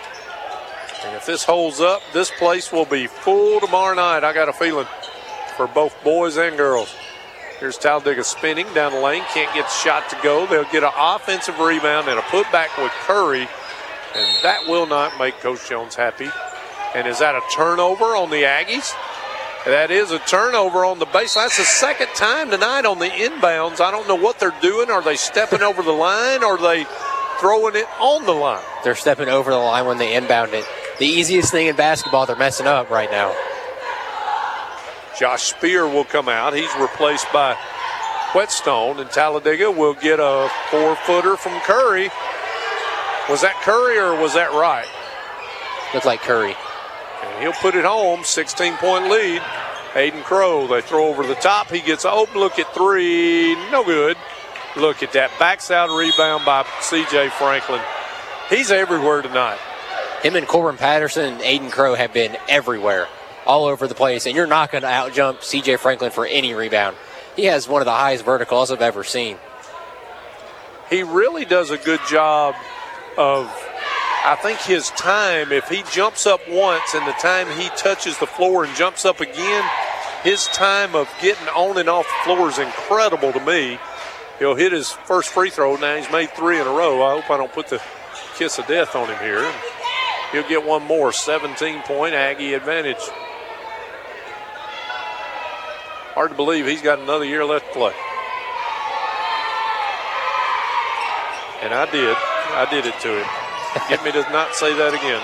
And if this holds up, this place will be full tomorrow night, I got a feeling, for both boys and girls. Here's Talladega spinning down the lane, can't get the shot to go. They'll get an offensive rebound and a putback with Curry, and that will not make Coach Jones happy. And is that a turnover on the Aggies? That is a turnover on the baseline. That's the second time tonight on the inbounds. I don't know what they're doing. Are they stepping over the line, or are they throwing it on the line? They're stepping over the line when they inbound it. The easiest thing in basketball, they're messing up right now. Josh Spear will come out. He's replaced by Whetstone, and Talladega will get a 4-footer from Curry. Was that Curry or was that Wright? Looked like Curry. And he'll put it home, 16-point lead. Aiden Crow, they throw over the top. He gets open, look at three, no good. Look at that, backs out rebound by C.J. Franklin. He's everywhere tonight. Him and Corbin Patterson and Aiden Crow have been everywhere, all over the place, and you're not going to outjump C.J. Franklin for any rebound. He has one of the highest verticals I've ever seen. He really does a good job of, I think, his time. If he jumps up once and the time he touches the floor and jumps up again, his time of getting on and off the floor is incredible to me. He'll hit his first free throw. Now he's made 3 in a row. I hope I don't put the kiss of death on him here. He'll get one more, 17-point Aggie advantage. Hard to believe he's got another year left to play. And I did it to him. Get me does not say that again.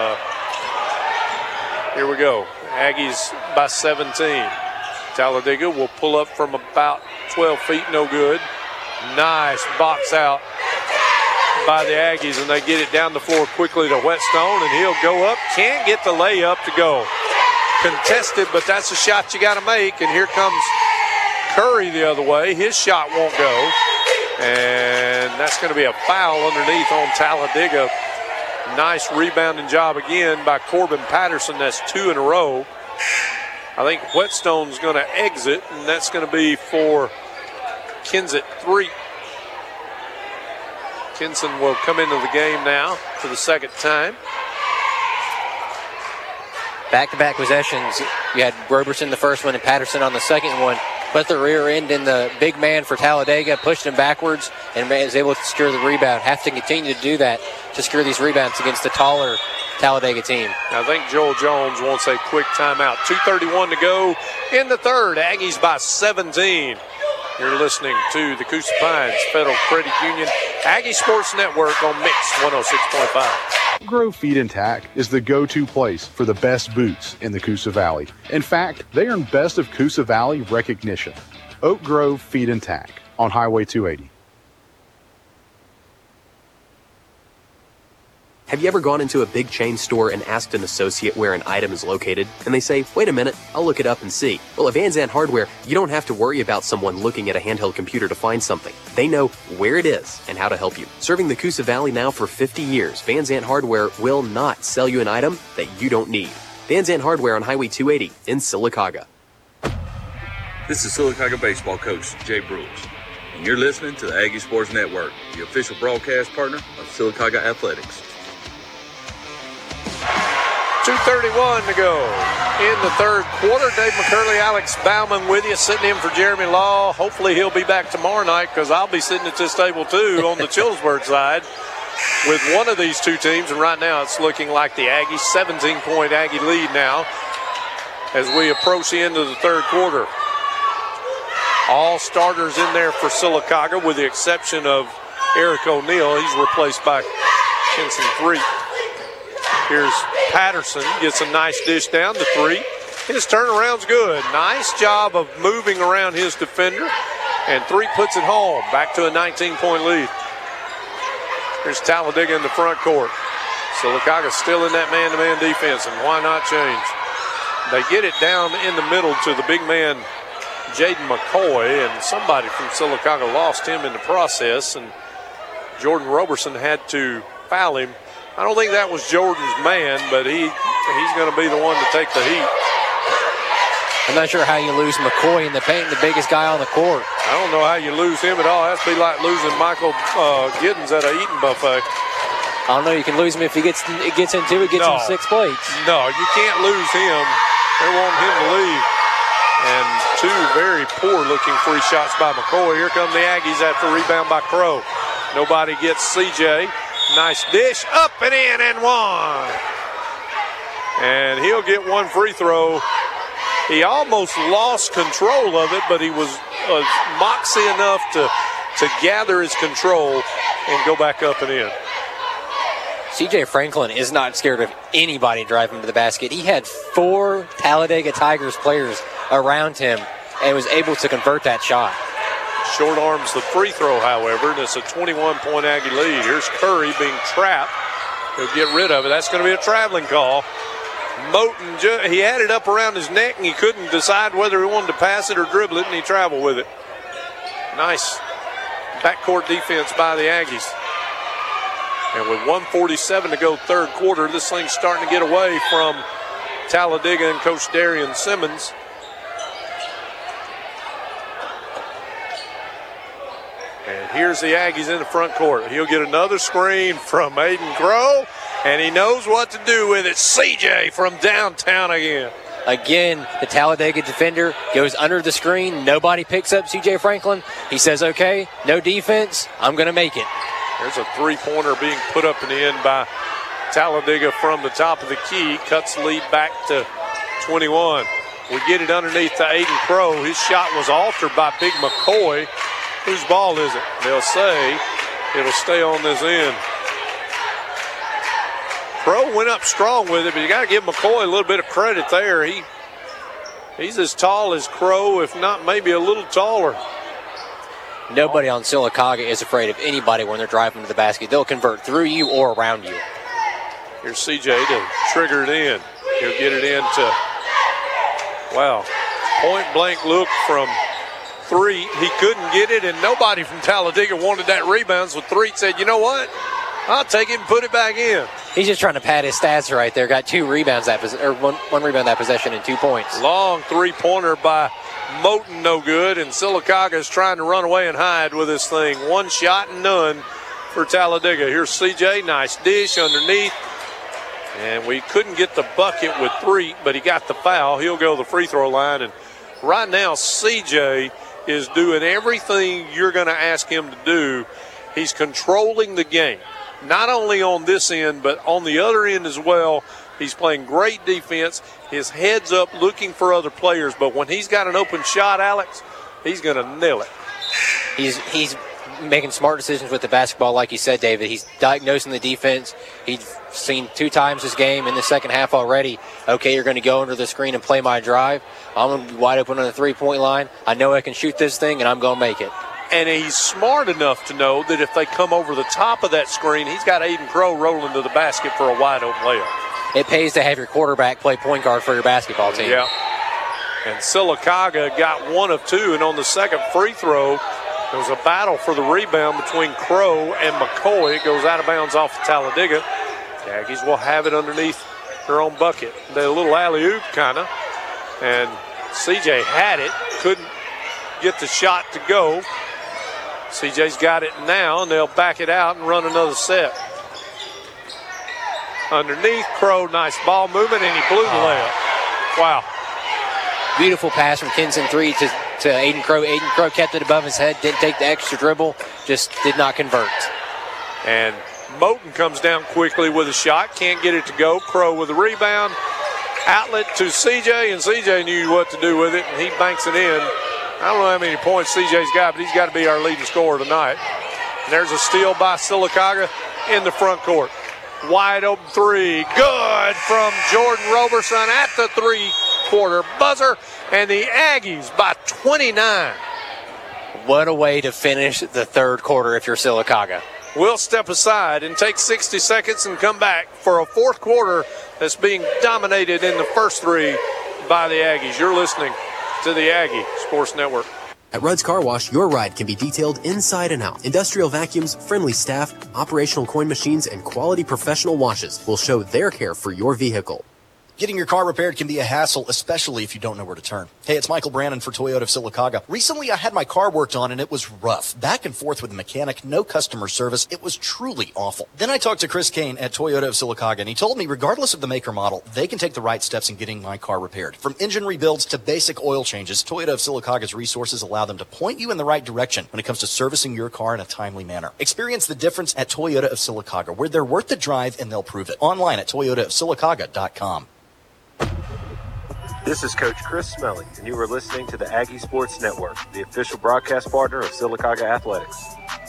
Here we go. Aggies by 17. Talladega will pull up from about 12 feet, no good. Nice box out by the Aggies, and they get it down the floor quickly to Whetstone, and he'll go up. Can't get the layup to go. Contested, but that's a shot you got to make, and here comes Curry the other way. His shot won't go, and that's going to be a foul underneath on Talladega. Nice rebounding job again by Corbin Patterson. That's 2 in a row. I think Whetstone's going to exit, and that's going to be for Kensett 3. Kinson will come into the game now for the second time. Back-to-back possessions. You had Roberson the first one and Patterson on the second one. Put the rear end in the big man for Talladega, pushed him backwards, and is able to secure the rebound. Have to continue to do that to secure these rebounds against the taller Talladega team. I think Joel Jones wants a quick timeout. 2:31 to go in the third. Aggies by 17. You're listening to the Coosa Pines Federal Credit Union Aggie Sports Network on Mix 106.5. Oak Grove Feed and Tack is the go-to place for the best boots in the Coosa Valley. In fact, they earn Best of Coosa Valley recognition. Oak Grove Feed and Tack on Highway 280. Have you ever gone into a big chain store and asked an associate where an item is located? And they say, wait a minute, I'll look it up and see. Well, at Van Zandt Hardware, you don't have to worry about someone looking at a handheld computer to find something. They know where it is and how to help you. Serving the Coosa Valley now for 50 years, Van Zandt Hardware will not sell you an item that you don't need. Van Zandt Hardware on Highway 280 in Sylacauga. This is Sylacauga baseball coach Jay Brewers, and you're listening to the Aggie Sports Network, the official broadcast partner of Sylacauga Athletics. 2:31 to go in the third quarter. Dave McCurley, Alex Bauman with you, sitting in for Jeremy Law. Hopefully he'll be back tomorrow night because I'll be sitting at this table too on the Childersburg side with one of these two teams. And right now it's looking like the Aggies, 17-point Aggie lead now as we approach the end of the third quarter. All starters in there for Sylacauga with the exception of Eric O'Neill. He's replaced by Kenson 3. Here's Patterson, gets a nice dish down to 3. His turnaround's good. Nice job of moving around his defender. And 3 puts it home. Back to a 19-point lead. Here's Talladega in the front court. Sylacauga still in that man-to-man defense, and why not change? They get it down in the middle to the big man, Jaden McCoy, and somebody from Sylacauga lost him in the process, and Jordan Roberson had to foul him. I don't think that was Jordan's man, but he's going to be the one to take the heat. I'm not sure how you lose McCoy in the paint, the biggest guy on the court. I don't know how you lose him at all. That's be like losing Michael Giddens at an eating buffet. I don't know. You can lose him if he gets into it, gets him 6 plates. No, you can't lose him. They want him to leave. And 2 very poor-looking free shots by McCoy. Here come the Aggies after rebound by Crow. Nobody gets CJ. Nice dish, up and in and 1. And he'll get 1 free throw. He almost lost control of it, but he was moxie enough to gather his control and go back up and in. CJ Franklin is not scared of anybody driving to the basket. He had 4 Talladega Tigers players around him and was able to convert that shot. Short arms the free throw, however, and it's a 21-point Aggie lead. Here's Curry being trapped. He'll get rid of it. That's going to be a traveling call. Moten, he had it up around his neck, and he couldn't decide whether he wanted to pass it or dribble it, and he traveled with it. Nice backcourt defense by the Aggies. And with 1:47 to go third quarter, this thing's starting to get away from Talladega and Coach Darian Simmons. And here's the Aggies in the front court. He'll get another screen from Aiden Crow, and he knows what to do with it. CJ from downtown again. Again, the Talladega defender goes under the screen. Nobody picks up CJ Franklin. He says, okay, no defense. I'm going to make it. There's a three-pointer being put up and in by Talladega from the top of the key. Cuts lead back to 21. We get it underneath to Aiden Crow. His shot was altered by Big McCoy. Whose ball is it? They'll say it'll stay on this end. Crow went up strong with it, but you got to give McCoy a little bit of credit there. He's as tall as Crow, if not maybe a little taller. Nobody on Sylacauga is afraid of anybody when they're driving to the basket. They'll convert through you or around you. Here's CJ to trigger it in. He'll get it into, wow, point blank look from three. He couldn't get it, and nobody from Talladega wanted that rebound. So three said, you know what? I'll take it and put it back in. He's just trying to pad his stats right there. Got two rebounds one rebound that possession and 2 points. Long three-pointer by Moten, no good, and Sylacauga is trying to run away and hide with this thing. One shot and none for Talladega. Here's CJ, nice dish underneath. And we couldn't get the bucket with three, but he got the foul. He'll go to the free throw line. And right now, CJ is doing everything you're going to ask him to do. He's controlling the game, not only on this end, but on the other end as well. He's playing great defense. His head's up looking for other players. But when he's got an open shot, Alex, he's going to nail it. He's making smart decisions with the basketball, like you said, David. He's diagnosing the defense. He's seen 2 times this game in the second half already. Okay, you're going to go under the screen and play my drive. I'm going to be wide open on the three-point line. I know I can shoot this thing, and I'm going to make it. And he's smart enough to know that if they come over the top of that screen, he's got Aiden Crow rolling to the basket for a wide-open layup. It pays to have your quarterback play point guard for your basketball team. Yeah. And Sylacauga got 1 of 2, and on the second free throw, there was a battle for the rebound between Crow and McCoy. It goes out of bounds off of Talladega. The Aggies will have it underneath their own bucket. They a little alley-oop kind of. And CJ had it, couldn't get the shot to go. CJ's got it now, and they'll back it out and run another set. Underneath, Crow, nice ball movement, and he blew the layup. Wow. Beautiful pass from Kinson 3 to Aiden Crow. Aiden Crow kept it above his head, didn't take the extra dribble, just did not convert. And Moten comes down quickly with a shot, can't get it to go. Crow with a rebound. Outlet to CJ, and CJ knew what to do with it, and he banks it in. I don't know how many points CJ's got, but he's got to be our leading scorer tonight. And there's a steal by Sylacauga in the front court. Wide open three. Good from Jordan Roberson at the three-quarter buzzer. And the Aggies by 29. What a way to finish the third quarter if you're Sylacauga. We'll step aside and take 60 seconds and come back for a fourth quarter that's being dominated in the first 3 by the Aggies. You're listening to the Aggie Sports Network. At Rudd's Car Wash, your ride can be detailed inside and out. Industrial vacuums, friendly staff, operational coin machines, and quality professional washes will show their care for your vehicle. Getting your car repaired can be a hassle, especially if you don't know where to turn. Hey, it's Michael Brannon for Toyota of Sylacauga. Recently, I had my car worked on, and it was rough. Back and forth with the mechanic, no customer service. It was truly awful. Then I talked to Chris Kane at Toyota of Sylacauga, and he told me regardless of the make or model, they can take the right steps in getting my car repaired. From engine rebuilds to basic oil changes, Toyota of Sylacauga's resources allow them to point you in the right direction when it comes to servicing your car in a timely manner. Experience the difference at Toyota of Sylacauga, where they're worth the drive and they'll prove it. Online at toyotaofsylacauga.com. This is Coach Chris Smelling, and you are listening to the Aggie Sports Network, the official broadcast partner of Sylacauga Athletics.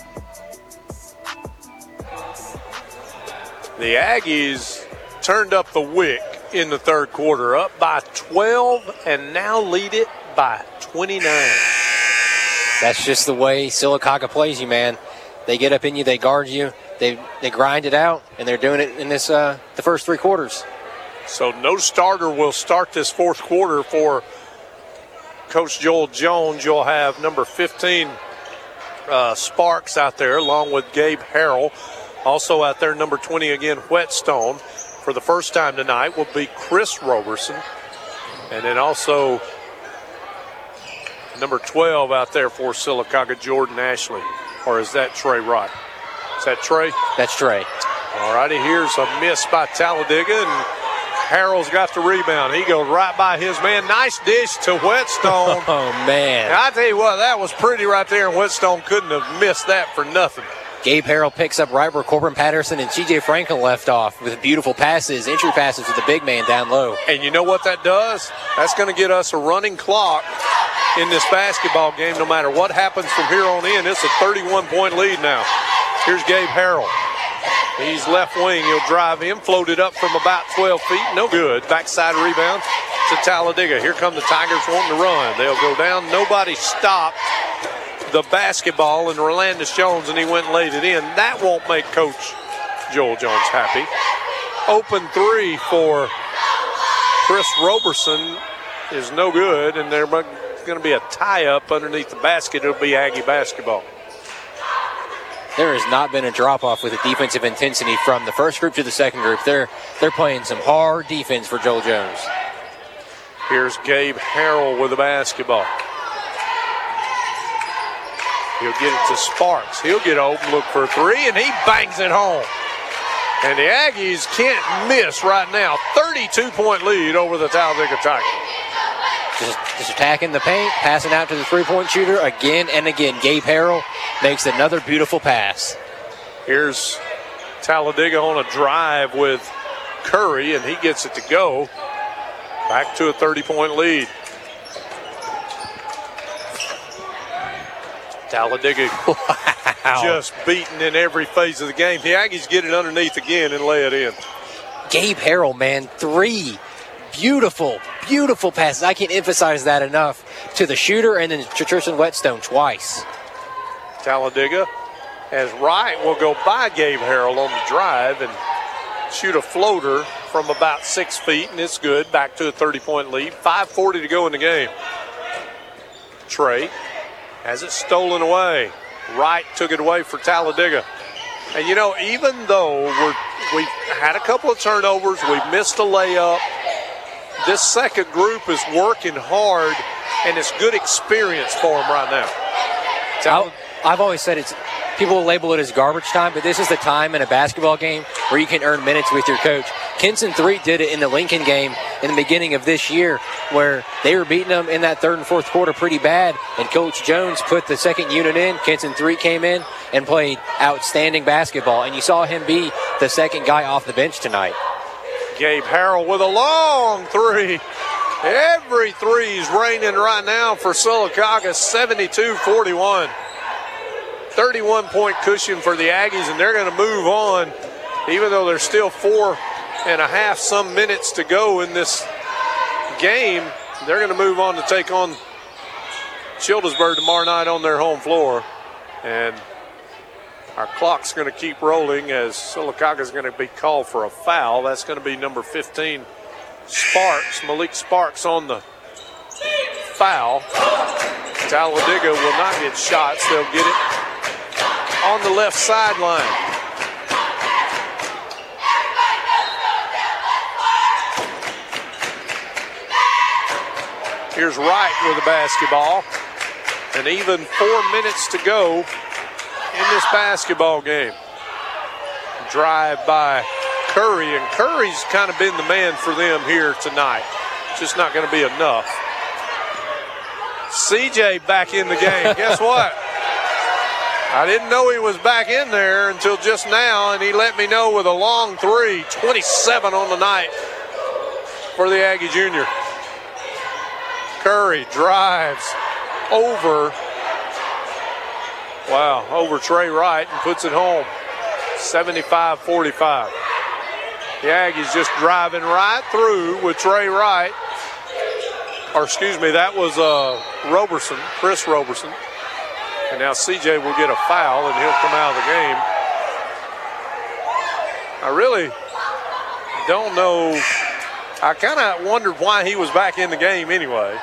The Aggies turned up the wick in the third quarter, up by 12, and now lead it by 29. That's just the way Sylacauga plays you, man. They get up in you, they guard you, they grind it out, and they're doing it in this the first 3 quarters. So no starter will start this fourth quarter for Coach Joel Jones. You'll have number 15, Sparks out there, along with Gabe Harrell. Also out there, number 20 again, Whetstone. For the first time tonight will be Chris Roberson. And then also number 12 out there for Sylacauga, Jordan Ashley. Or is that Trey Wright? Is that Trey? That's Trey. All righty, here's a miss by Talladega, and Harrell's got the rebound. He goes right by his man. Nice dish to Whetstone. Oh, man. And I tell you what, that was pretty right there, and Whetstone couldn't have missed that for nothing. Gabe Harrell picks up right where Corbin Patterson and C.J. Franklin left off with beautiful passes, entry passes with the big man down low. And you know what that does? That's going to get us a running clock in this basketball game no matter what happens from here on in. It's a 31-point lead now. Here's Gabe Harrell. He's left wing. He'll drive in, floated up from about 12 feet. No good. Backside rebound to Talladega. Here come the Tigers wanting to run. They'll go down. Nobody stopped the basketball, and Rolandis Jones, and he went and laid it in. That won't make Coach Joel Jones happy. Open three for Chris Roberson is no good, and there's going to be a tie-up underneath the basket. It'll be Aggie basketball. There has not been a drop-off with the defensive intensity from the first group to the second group. They're playing some hard defense for Joel Jones. Here's Gabe Harrell with the basketball. He'll get it to Sparks. He'll get open, look for a three, and he bangs it home. And the Aggies can't miss right now. 32-point lead over the Talladega Tigers. Just attacking the paint, passing out to the three-point shooter again and again. Gabe Harrell makes another beautiful pass. Here's Talladega on a drive with Curry, and he gets it to go. Back to a 30-point lead. Talladega just beaten in every phase of the game. The Aggies get it underneath again and lay it in. Gabe Harrell, man, 3 beautiful, beautiful passes. I can't emphasize that enough. To the shooter and then to Tristan Whetstone twice. Talladega, as Wright will go by Gabe Harrell on the drive and shoot a floater from about 6 feet, and it's good. Back to a 30-point lead. 5:40 to go in the game. Trey has it stolen away. Wright took it away for Talladega. And, you know, even though we've had a couple of turnovers, we've missed a layup, this second group is working hard, and it's good experience for them right now. I've always said people label it as garbage time, but this is the time in a basketball game where you can earn minutes with your coach. Kenson Threet did it in the Lincoln game in the beginning of this year where they were beating them in that third and fourth quarter pretty bad, and Coach Jones put the second unit in. Kenson Threet came in and played outstanding basketball, and you saw him be the second guy off the bench tonight. Gabe Harrell with a long three. Every three's raining right now for Sylacauga, 72-41. 31-point cushion for the Aggies, and they're going to move on, even though there's still 4.5 minutes to go in this game. They're going to move on to take on Childersburg tomorrow night on their home floor. And our clock's going to keep rolling as Sylacauga is going to be called for a foul. That's going to be number 15, Sparks, Malik Sparks on the foul. Talladega will not get shots. They'll get it on the left sideline. Here's Wright with the basketball. And even 4 minutes to go in this basketball game. Drive by Curry, and Curry's kind of been the man for them here tonight. It's just not going to be enough. CJ back in the game. Guess what? I didn't know he was back in there until just now, and he let me know with a long three. 27 on the night for the Aggie Junior. Curry drives over Trey Wright and puts it home. 75-45. The Aggies just driving right through with Trey Wright. Or excuse me, that was Roberson, Chris Roberson. And now CJ will get a foul and he'll come out of the game. I really don't know. I kind of wondered why he was back in the game anyway.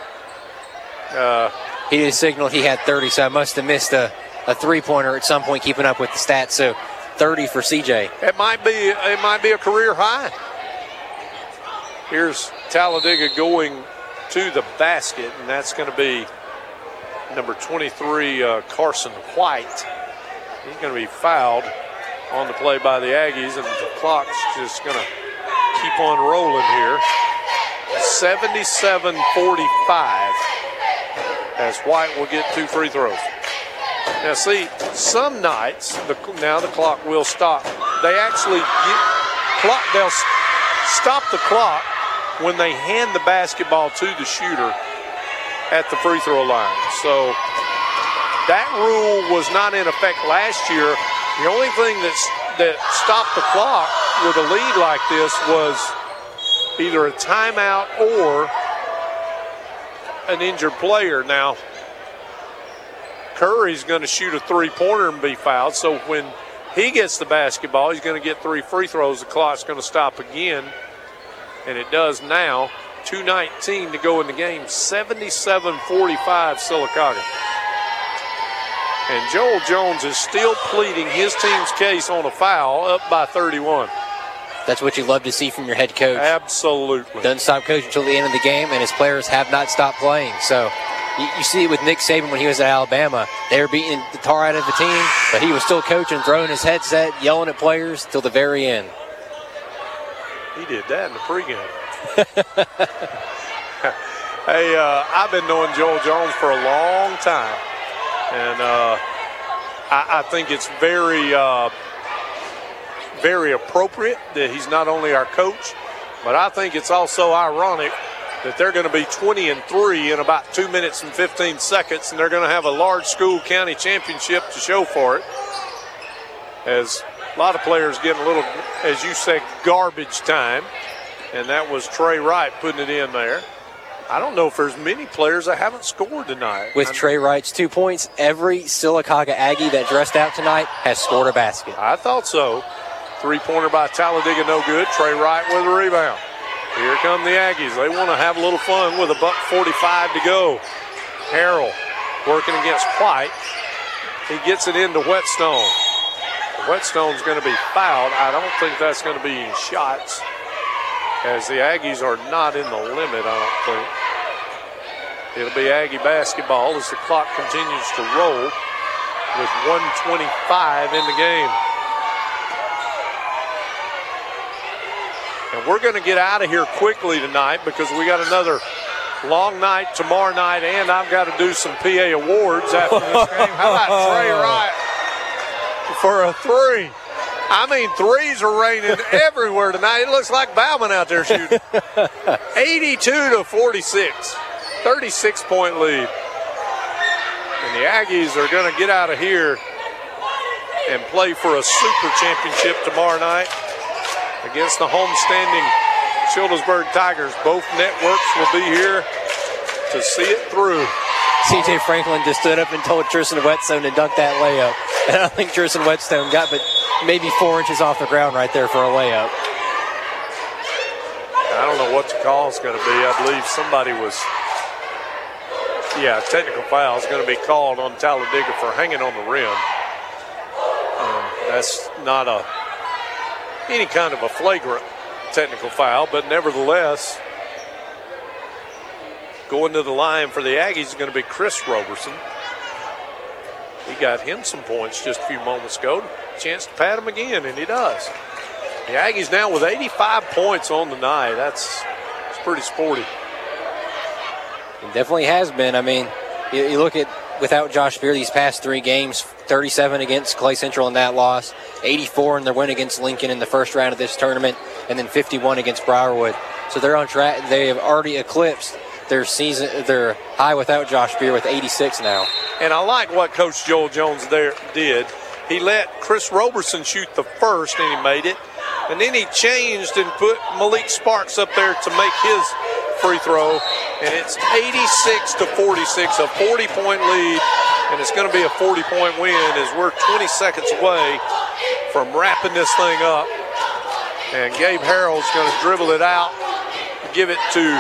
He just signaled he had 30, so I must have missed a three-pointer at some point keeping up with the stats. So 30 for CJ. It might be a career high. Here's Talladega going to the basket, and that's going to be number 23, Carson White. He's going to be fouled on the play by the Aggies, and the clock's just going to keep on rolling here. 77-45 as White will get 2 free throws. Now, see, some nights, now the clock will stop. They actually they'll stop the clock when they hand the basketball to the shooter at the free throw line. So that rule was not in effect last year. The only thing that stopped the clock with a lead like this was either a timeout or an injured player. Now, Curry's going to shoot a three-pointer and be fouled, so when he gets the basketball, he's going to get 3 free throws. The clock's going to stop again, and it does now. 2:19 to go in the game, 77-45 Sylacauga. And Joel Jones is still pleading his team's case on a foul, up by 31. That's what you love to see from your head coach. Absolutely. Doesn't stop coaching until the end of the game, and his players have not stopped playing. So you see it with Nick Saban when he was at Alabama. They were beating the tar out of the team, but he was still coaching, throwing his headset, yelling at players till the very end. He did that in the pregame. Hey, I've been knowing Joel Jones for a long time, and I think it's very, very appropriate that he's not only our coach, but I think it's also ironic that they're going to be 20-3 in about 2 minutes and 15 seconds, and they're going to have a large school county championship to show for it, as a lot of players getting a little, as you said, garbage time, and that was Trey Wright putting it in there. I don't know if there's many players that haven't scored tonight. With Trey Wright's 2 points, every Sylacauga Aggie that dressed out tonight has scored a basket. I thought so. Three-pointer by Talladega, no good. Trey Wright with a rebound. Here come the Aggies. They want to have a little fun with $1:45 to go. Harrell working against White. He gets it into Whetstone. Whetstone's going to be fouled. I don't think that's going to be any shots, as the Aggies are not in the limit, I don't think. It'll be Aggie basketball as the clock continues to roll with 1:25 in the game. And we're going to get out of here quickly tonight because we got another long night tomorrow night, and I've got to do some PA awards after this game. How about Trey Wright for a three? I mean, threes are raining everywhere tonight. It looks like Bauman out there shooting. 82-46, 36-point lead. And the Aggies are going to get out of here and play for a super championship tomorrow night against the homestanding Childersburg Tigers. Both networks will be here to see it through. C.J. Franklin just stood up and told Tristan Whetstone to dunk that layup. And I think Tristan Whetstone got but maybe 4 inches off the ground right there for a layup. I don't know what the call is going to be. I believe somebody was, technical foul is going to be called on Talladega for hanging on the rim. That's not any kind of a flagrant technical foul, but nevertheless, going to the line for the Aggies is going to be Chris Roberson. He got him some points just a few moments ago. Chance to pat him again, and he does. The Aggies now with 85 points on the night. It's pretty sporty. It definitely has been. I mean, you look at without Josh Beer these past 3 games, 37 against Clay Central in that loss, 84 in their win against Lincoln in the first round of this tournament, and then 51 against Briarwood. So they're on track. They have already eclipsed their high without Josh Beer with 86 now. And I like what Coach Joel Jones there did. He let Chris Roberson shoot the first, and he made it. And then he changed and put Malik Sparks up there to make his free throw. And it's 86-46, a 40-point lead. And it's going to be a 40-point win as we're 20 seconds away from wrapping this thing up. And Gabe Harrell's going to dribble it out, give it to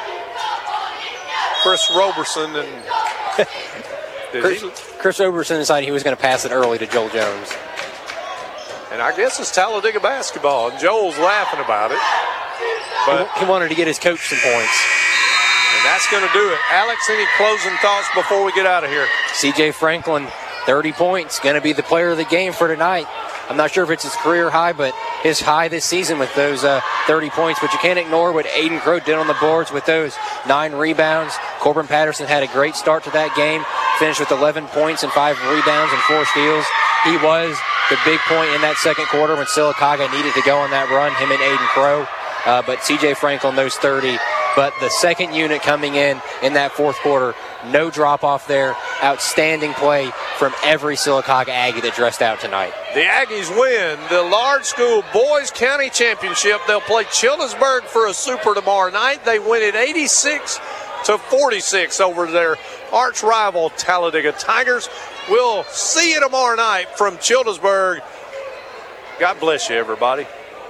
Chris Roberson. And Chris Roberson decided he was going to pass it early to Joel Jones. And I guess it's Talladega basketball, and Joel's laughing about it. But he wanted to get his coach some points. And that's going to do it. Alex, any closing thoughts before we get out of here? C.J. Franklin, 30 points, going to be the player of the game for tonight. I'm not sure if it's his career high, but his high this season with those 30 points. But you can't ignore what Aiden Crow did on the boards with those 9 rebounds. Corbin Patterson had a great start to that game. finished with 11 points and 5 rebounds and 4 steals. He was the big point in that second quarter when Sylacauga needed to go on that run, him and Aiden Crow. But C.J. Franklin, those 30. But the second unit coming in that fourth quarter, no drop-off there. Outstanding play from every Sylacauga Aggie that dressed out tonight. The Aggies win the Large School Boys County Championship. They'll play Childersburg for a super tomorrow night. They win it 86-46 over their arch rival Talladega Tigers. We'll see you tomorrow night from Childersburg. God bless you, everybody.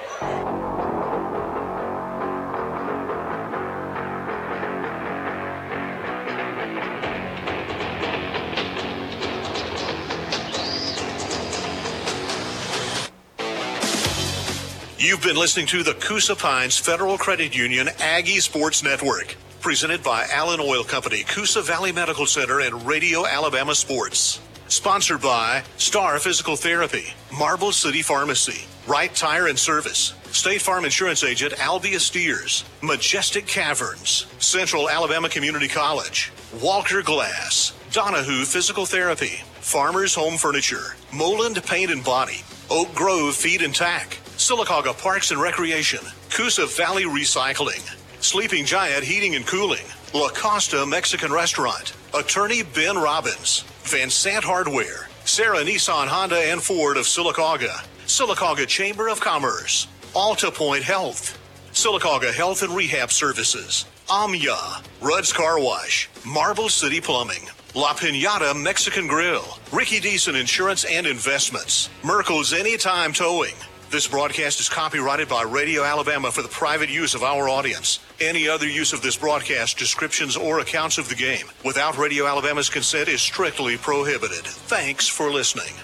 You've been listening to the Coosa Pines Federal Credit Union Aggie Sports Network, presented by Allen Oil Company, Coosa Valley Medical Center, and Radio Alabama Sports. Sponsored by Star Physical Therapy, Marble City Pharmacy, Wright Tire and Service, State Farm Insurance Agent Albia Steers, Majestic Caverns, Central Alabama Community College, Walker Glass, Donahue Physical Therapy, Farmers Home Furniture, Moland Paint and Body, Oak Grove Feed and Tack, Sylacauga Parks and Recreation, Coosa Valley Recycling, Sleeping Giant Heating and Cooling, La Costa Mexican Restaurant, Attorney Ben Robbins, Van Sant Hardware, Sarah Nissan Honda and Ford of Sylacauga, Sylacauga Chamber of Commerce, Alta Point Health, Sylacauga Health and Rehab Services, Amya, Rudd's Car Wash, Marble City Plumbing, La Piñata Mexican Grill, Ricky Deason Insurance and Investments, Merkel's Anytime Towing. This broadcast is copyrighted by Radio Alabama for the private use of our audience. Any other use of this broadcast, descriptions, or accounts of the game without Radio Alabama's consent is strictly prohibited. Thanks for listening.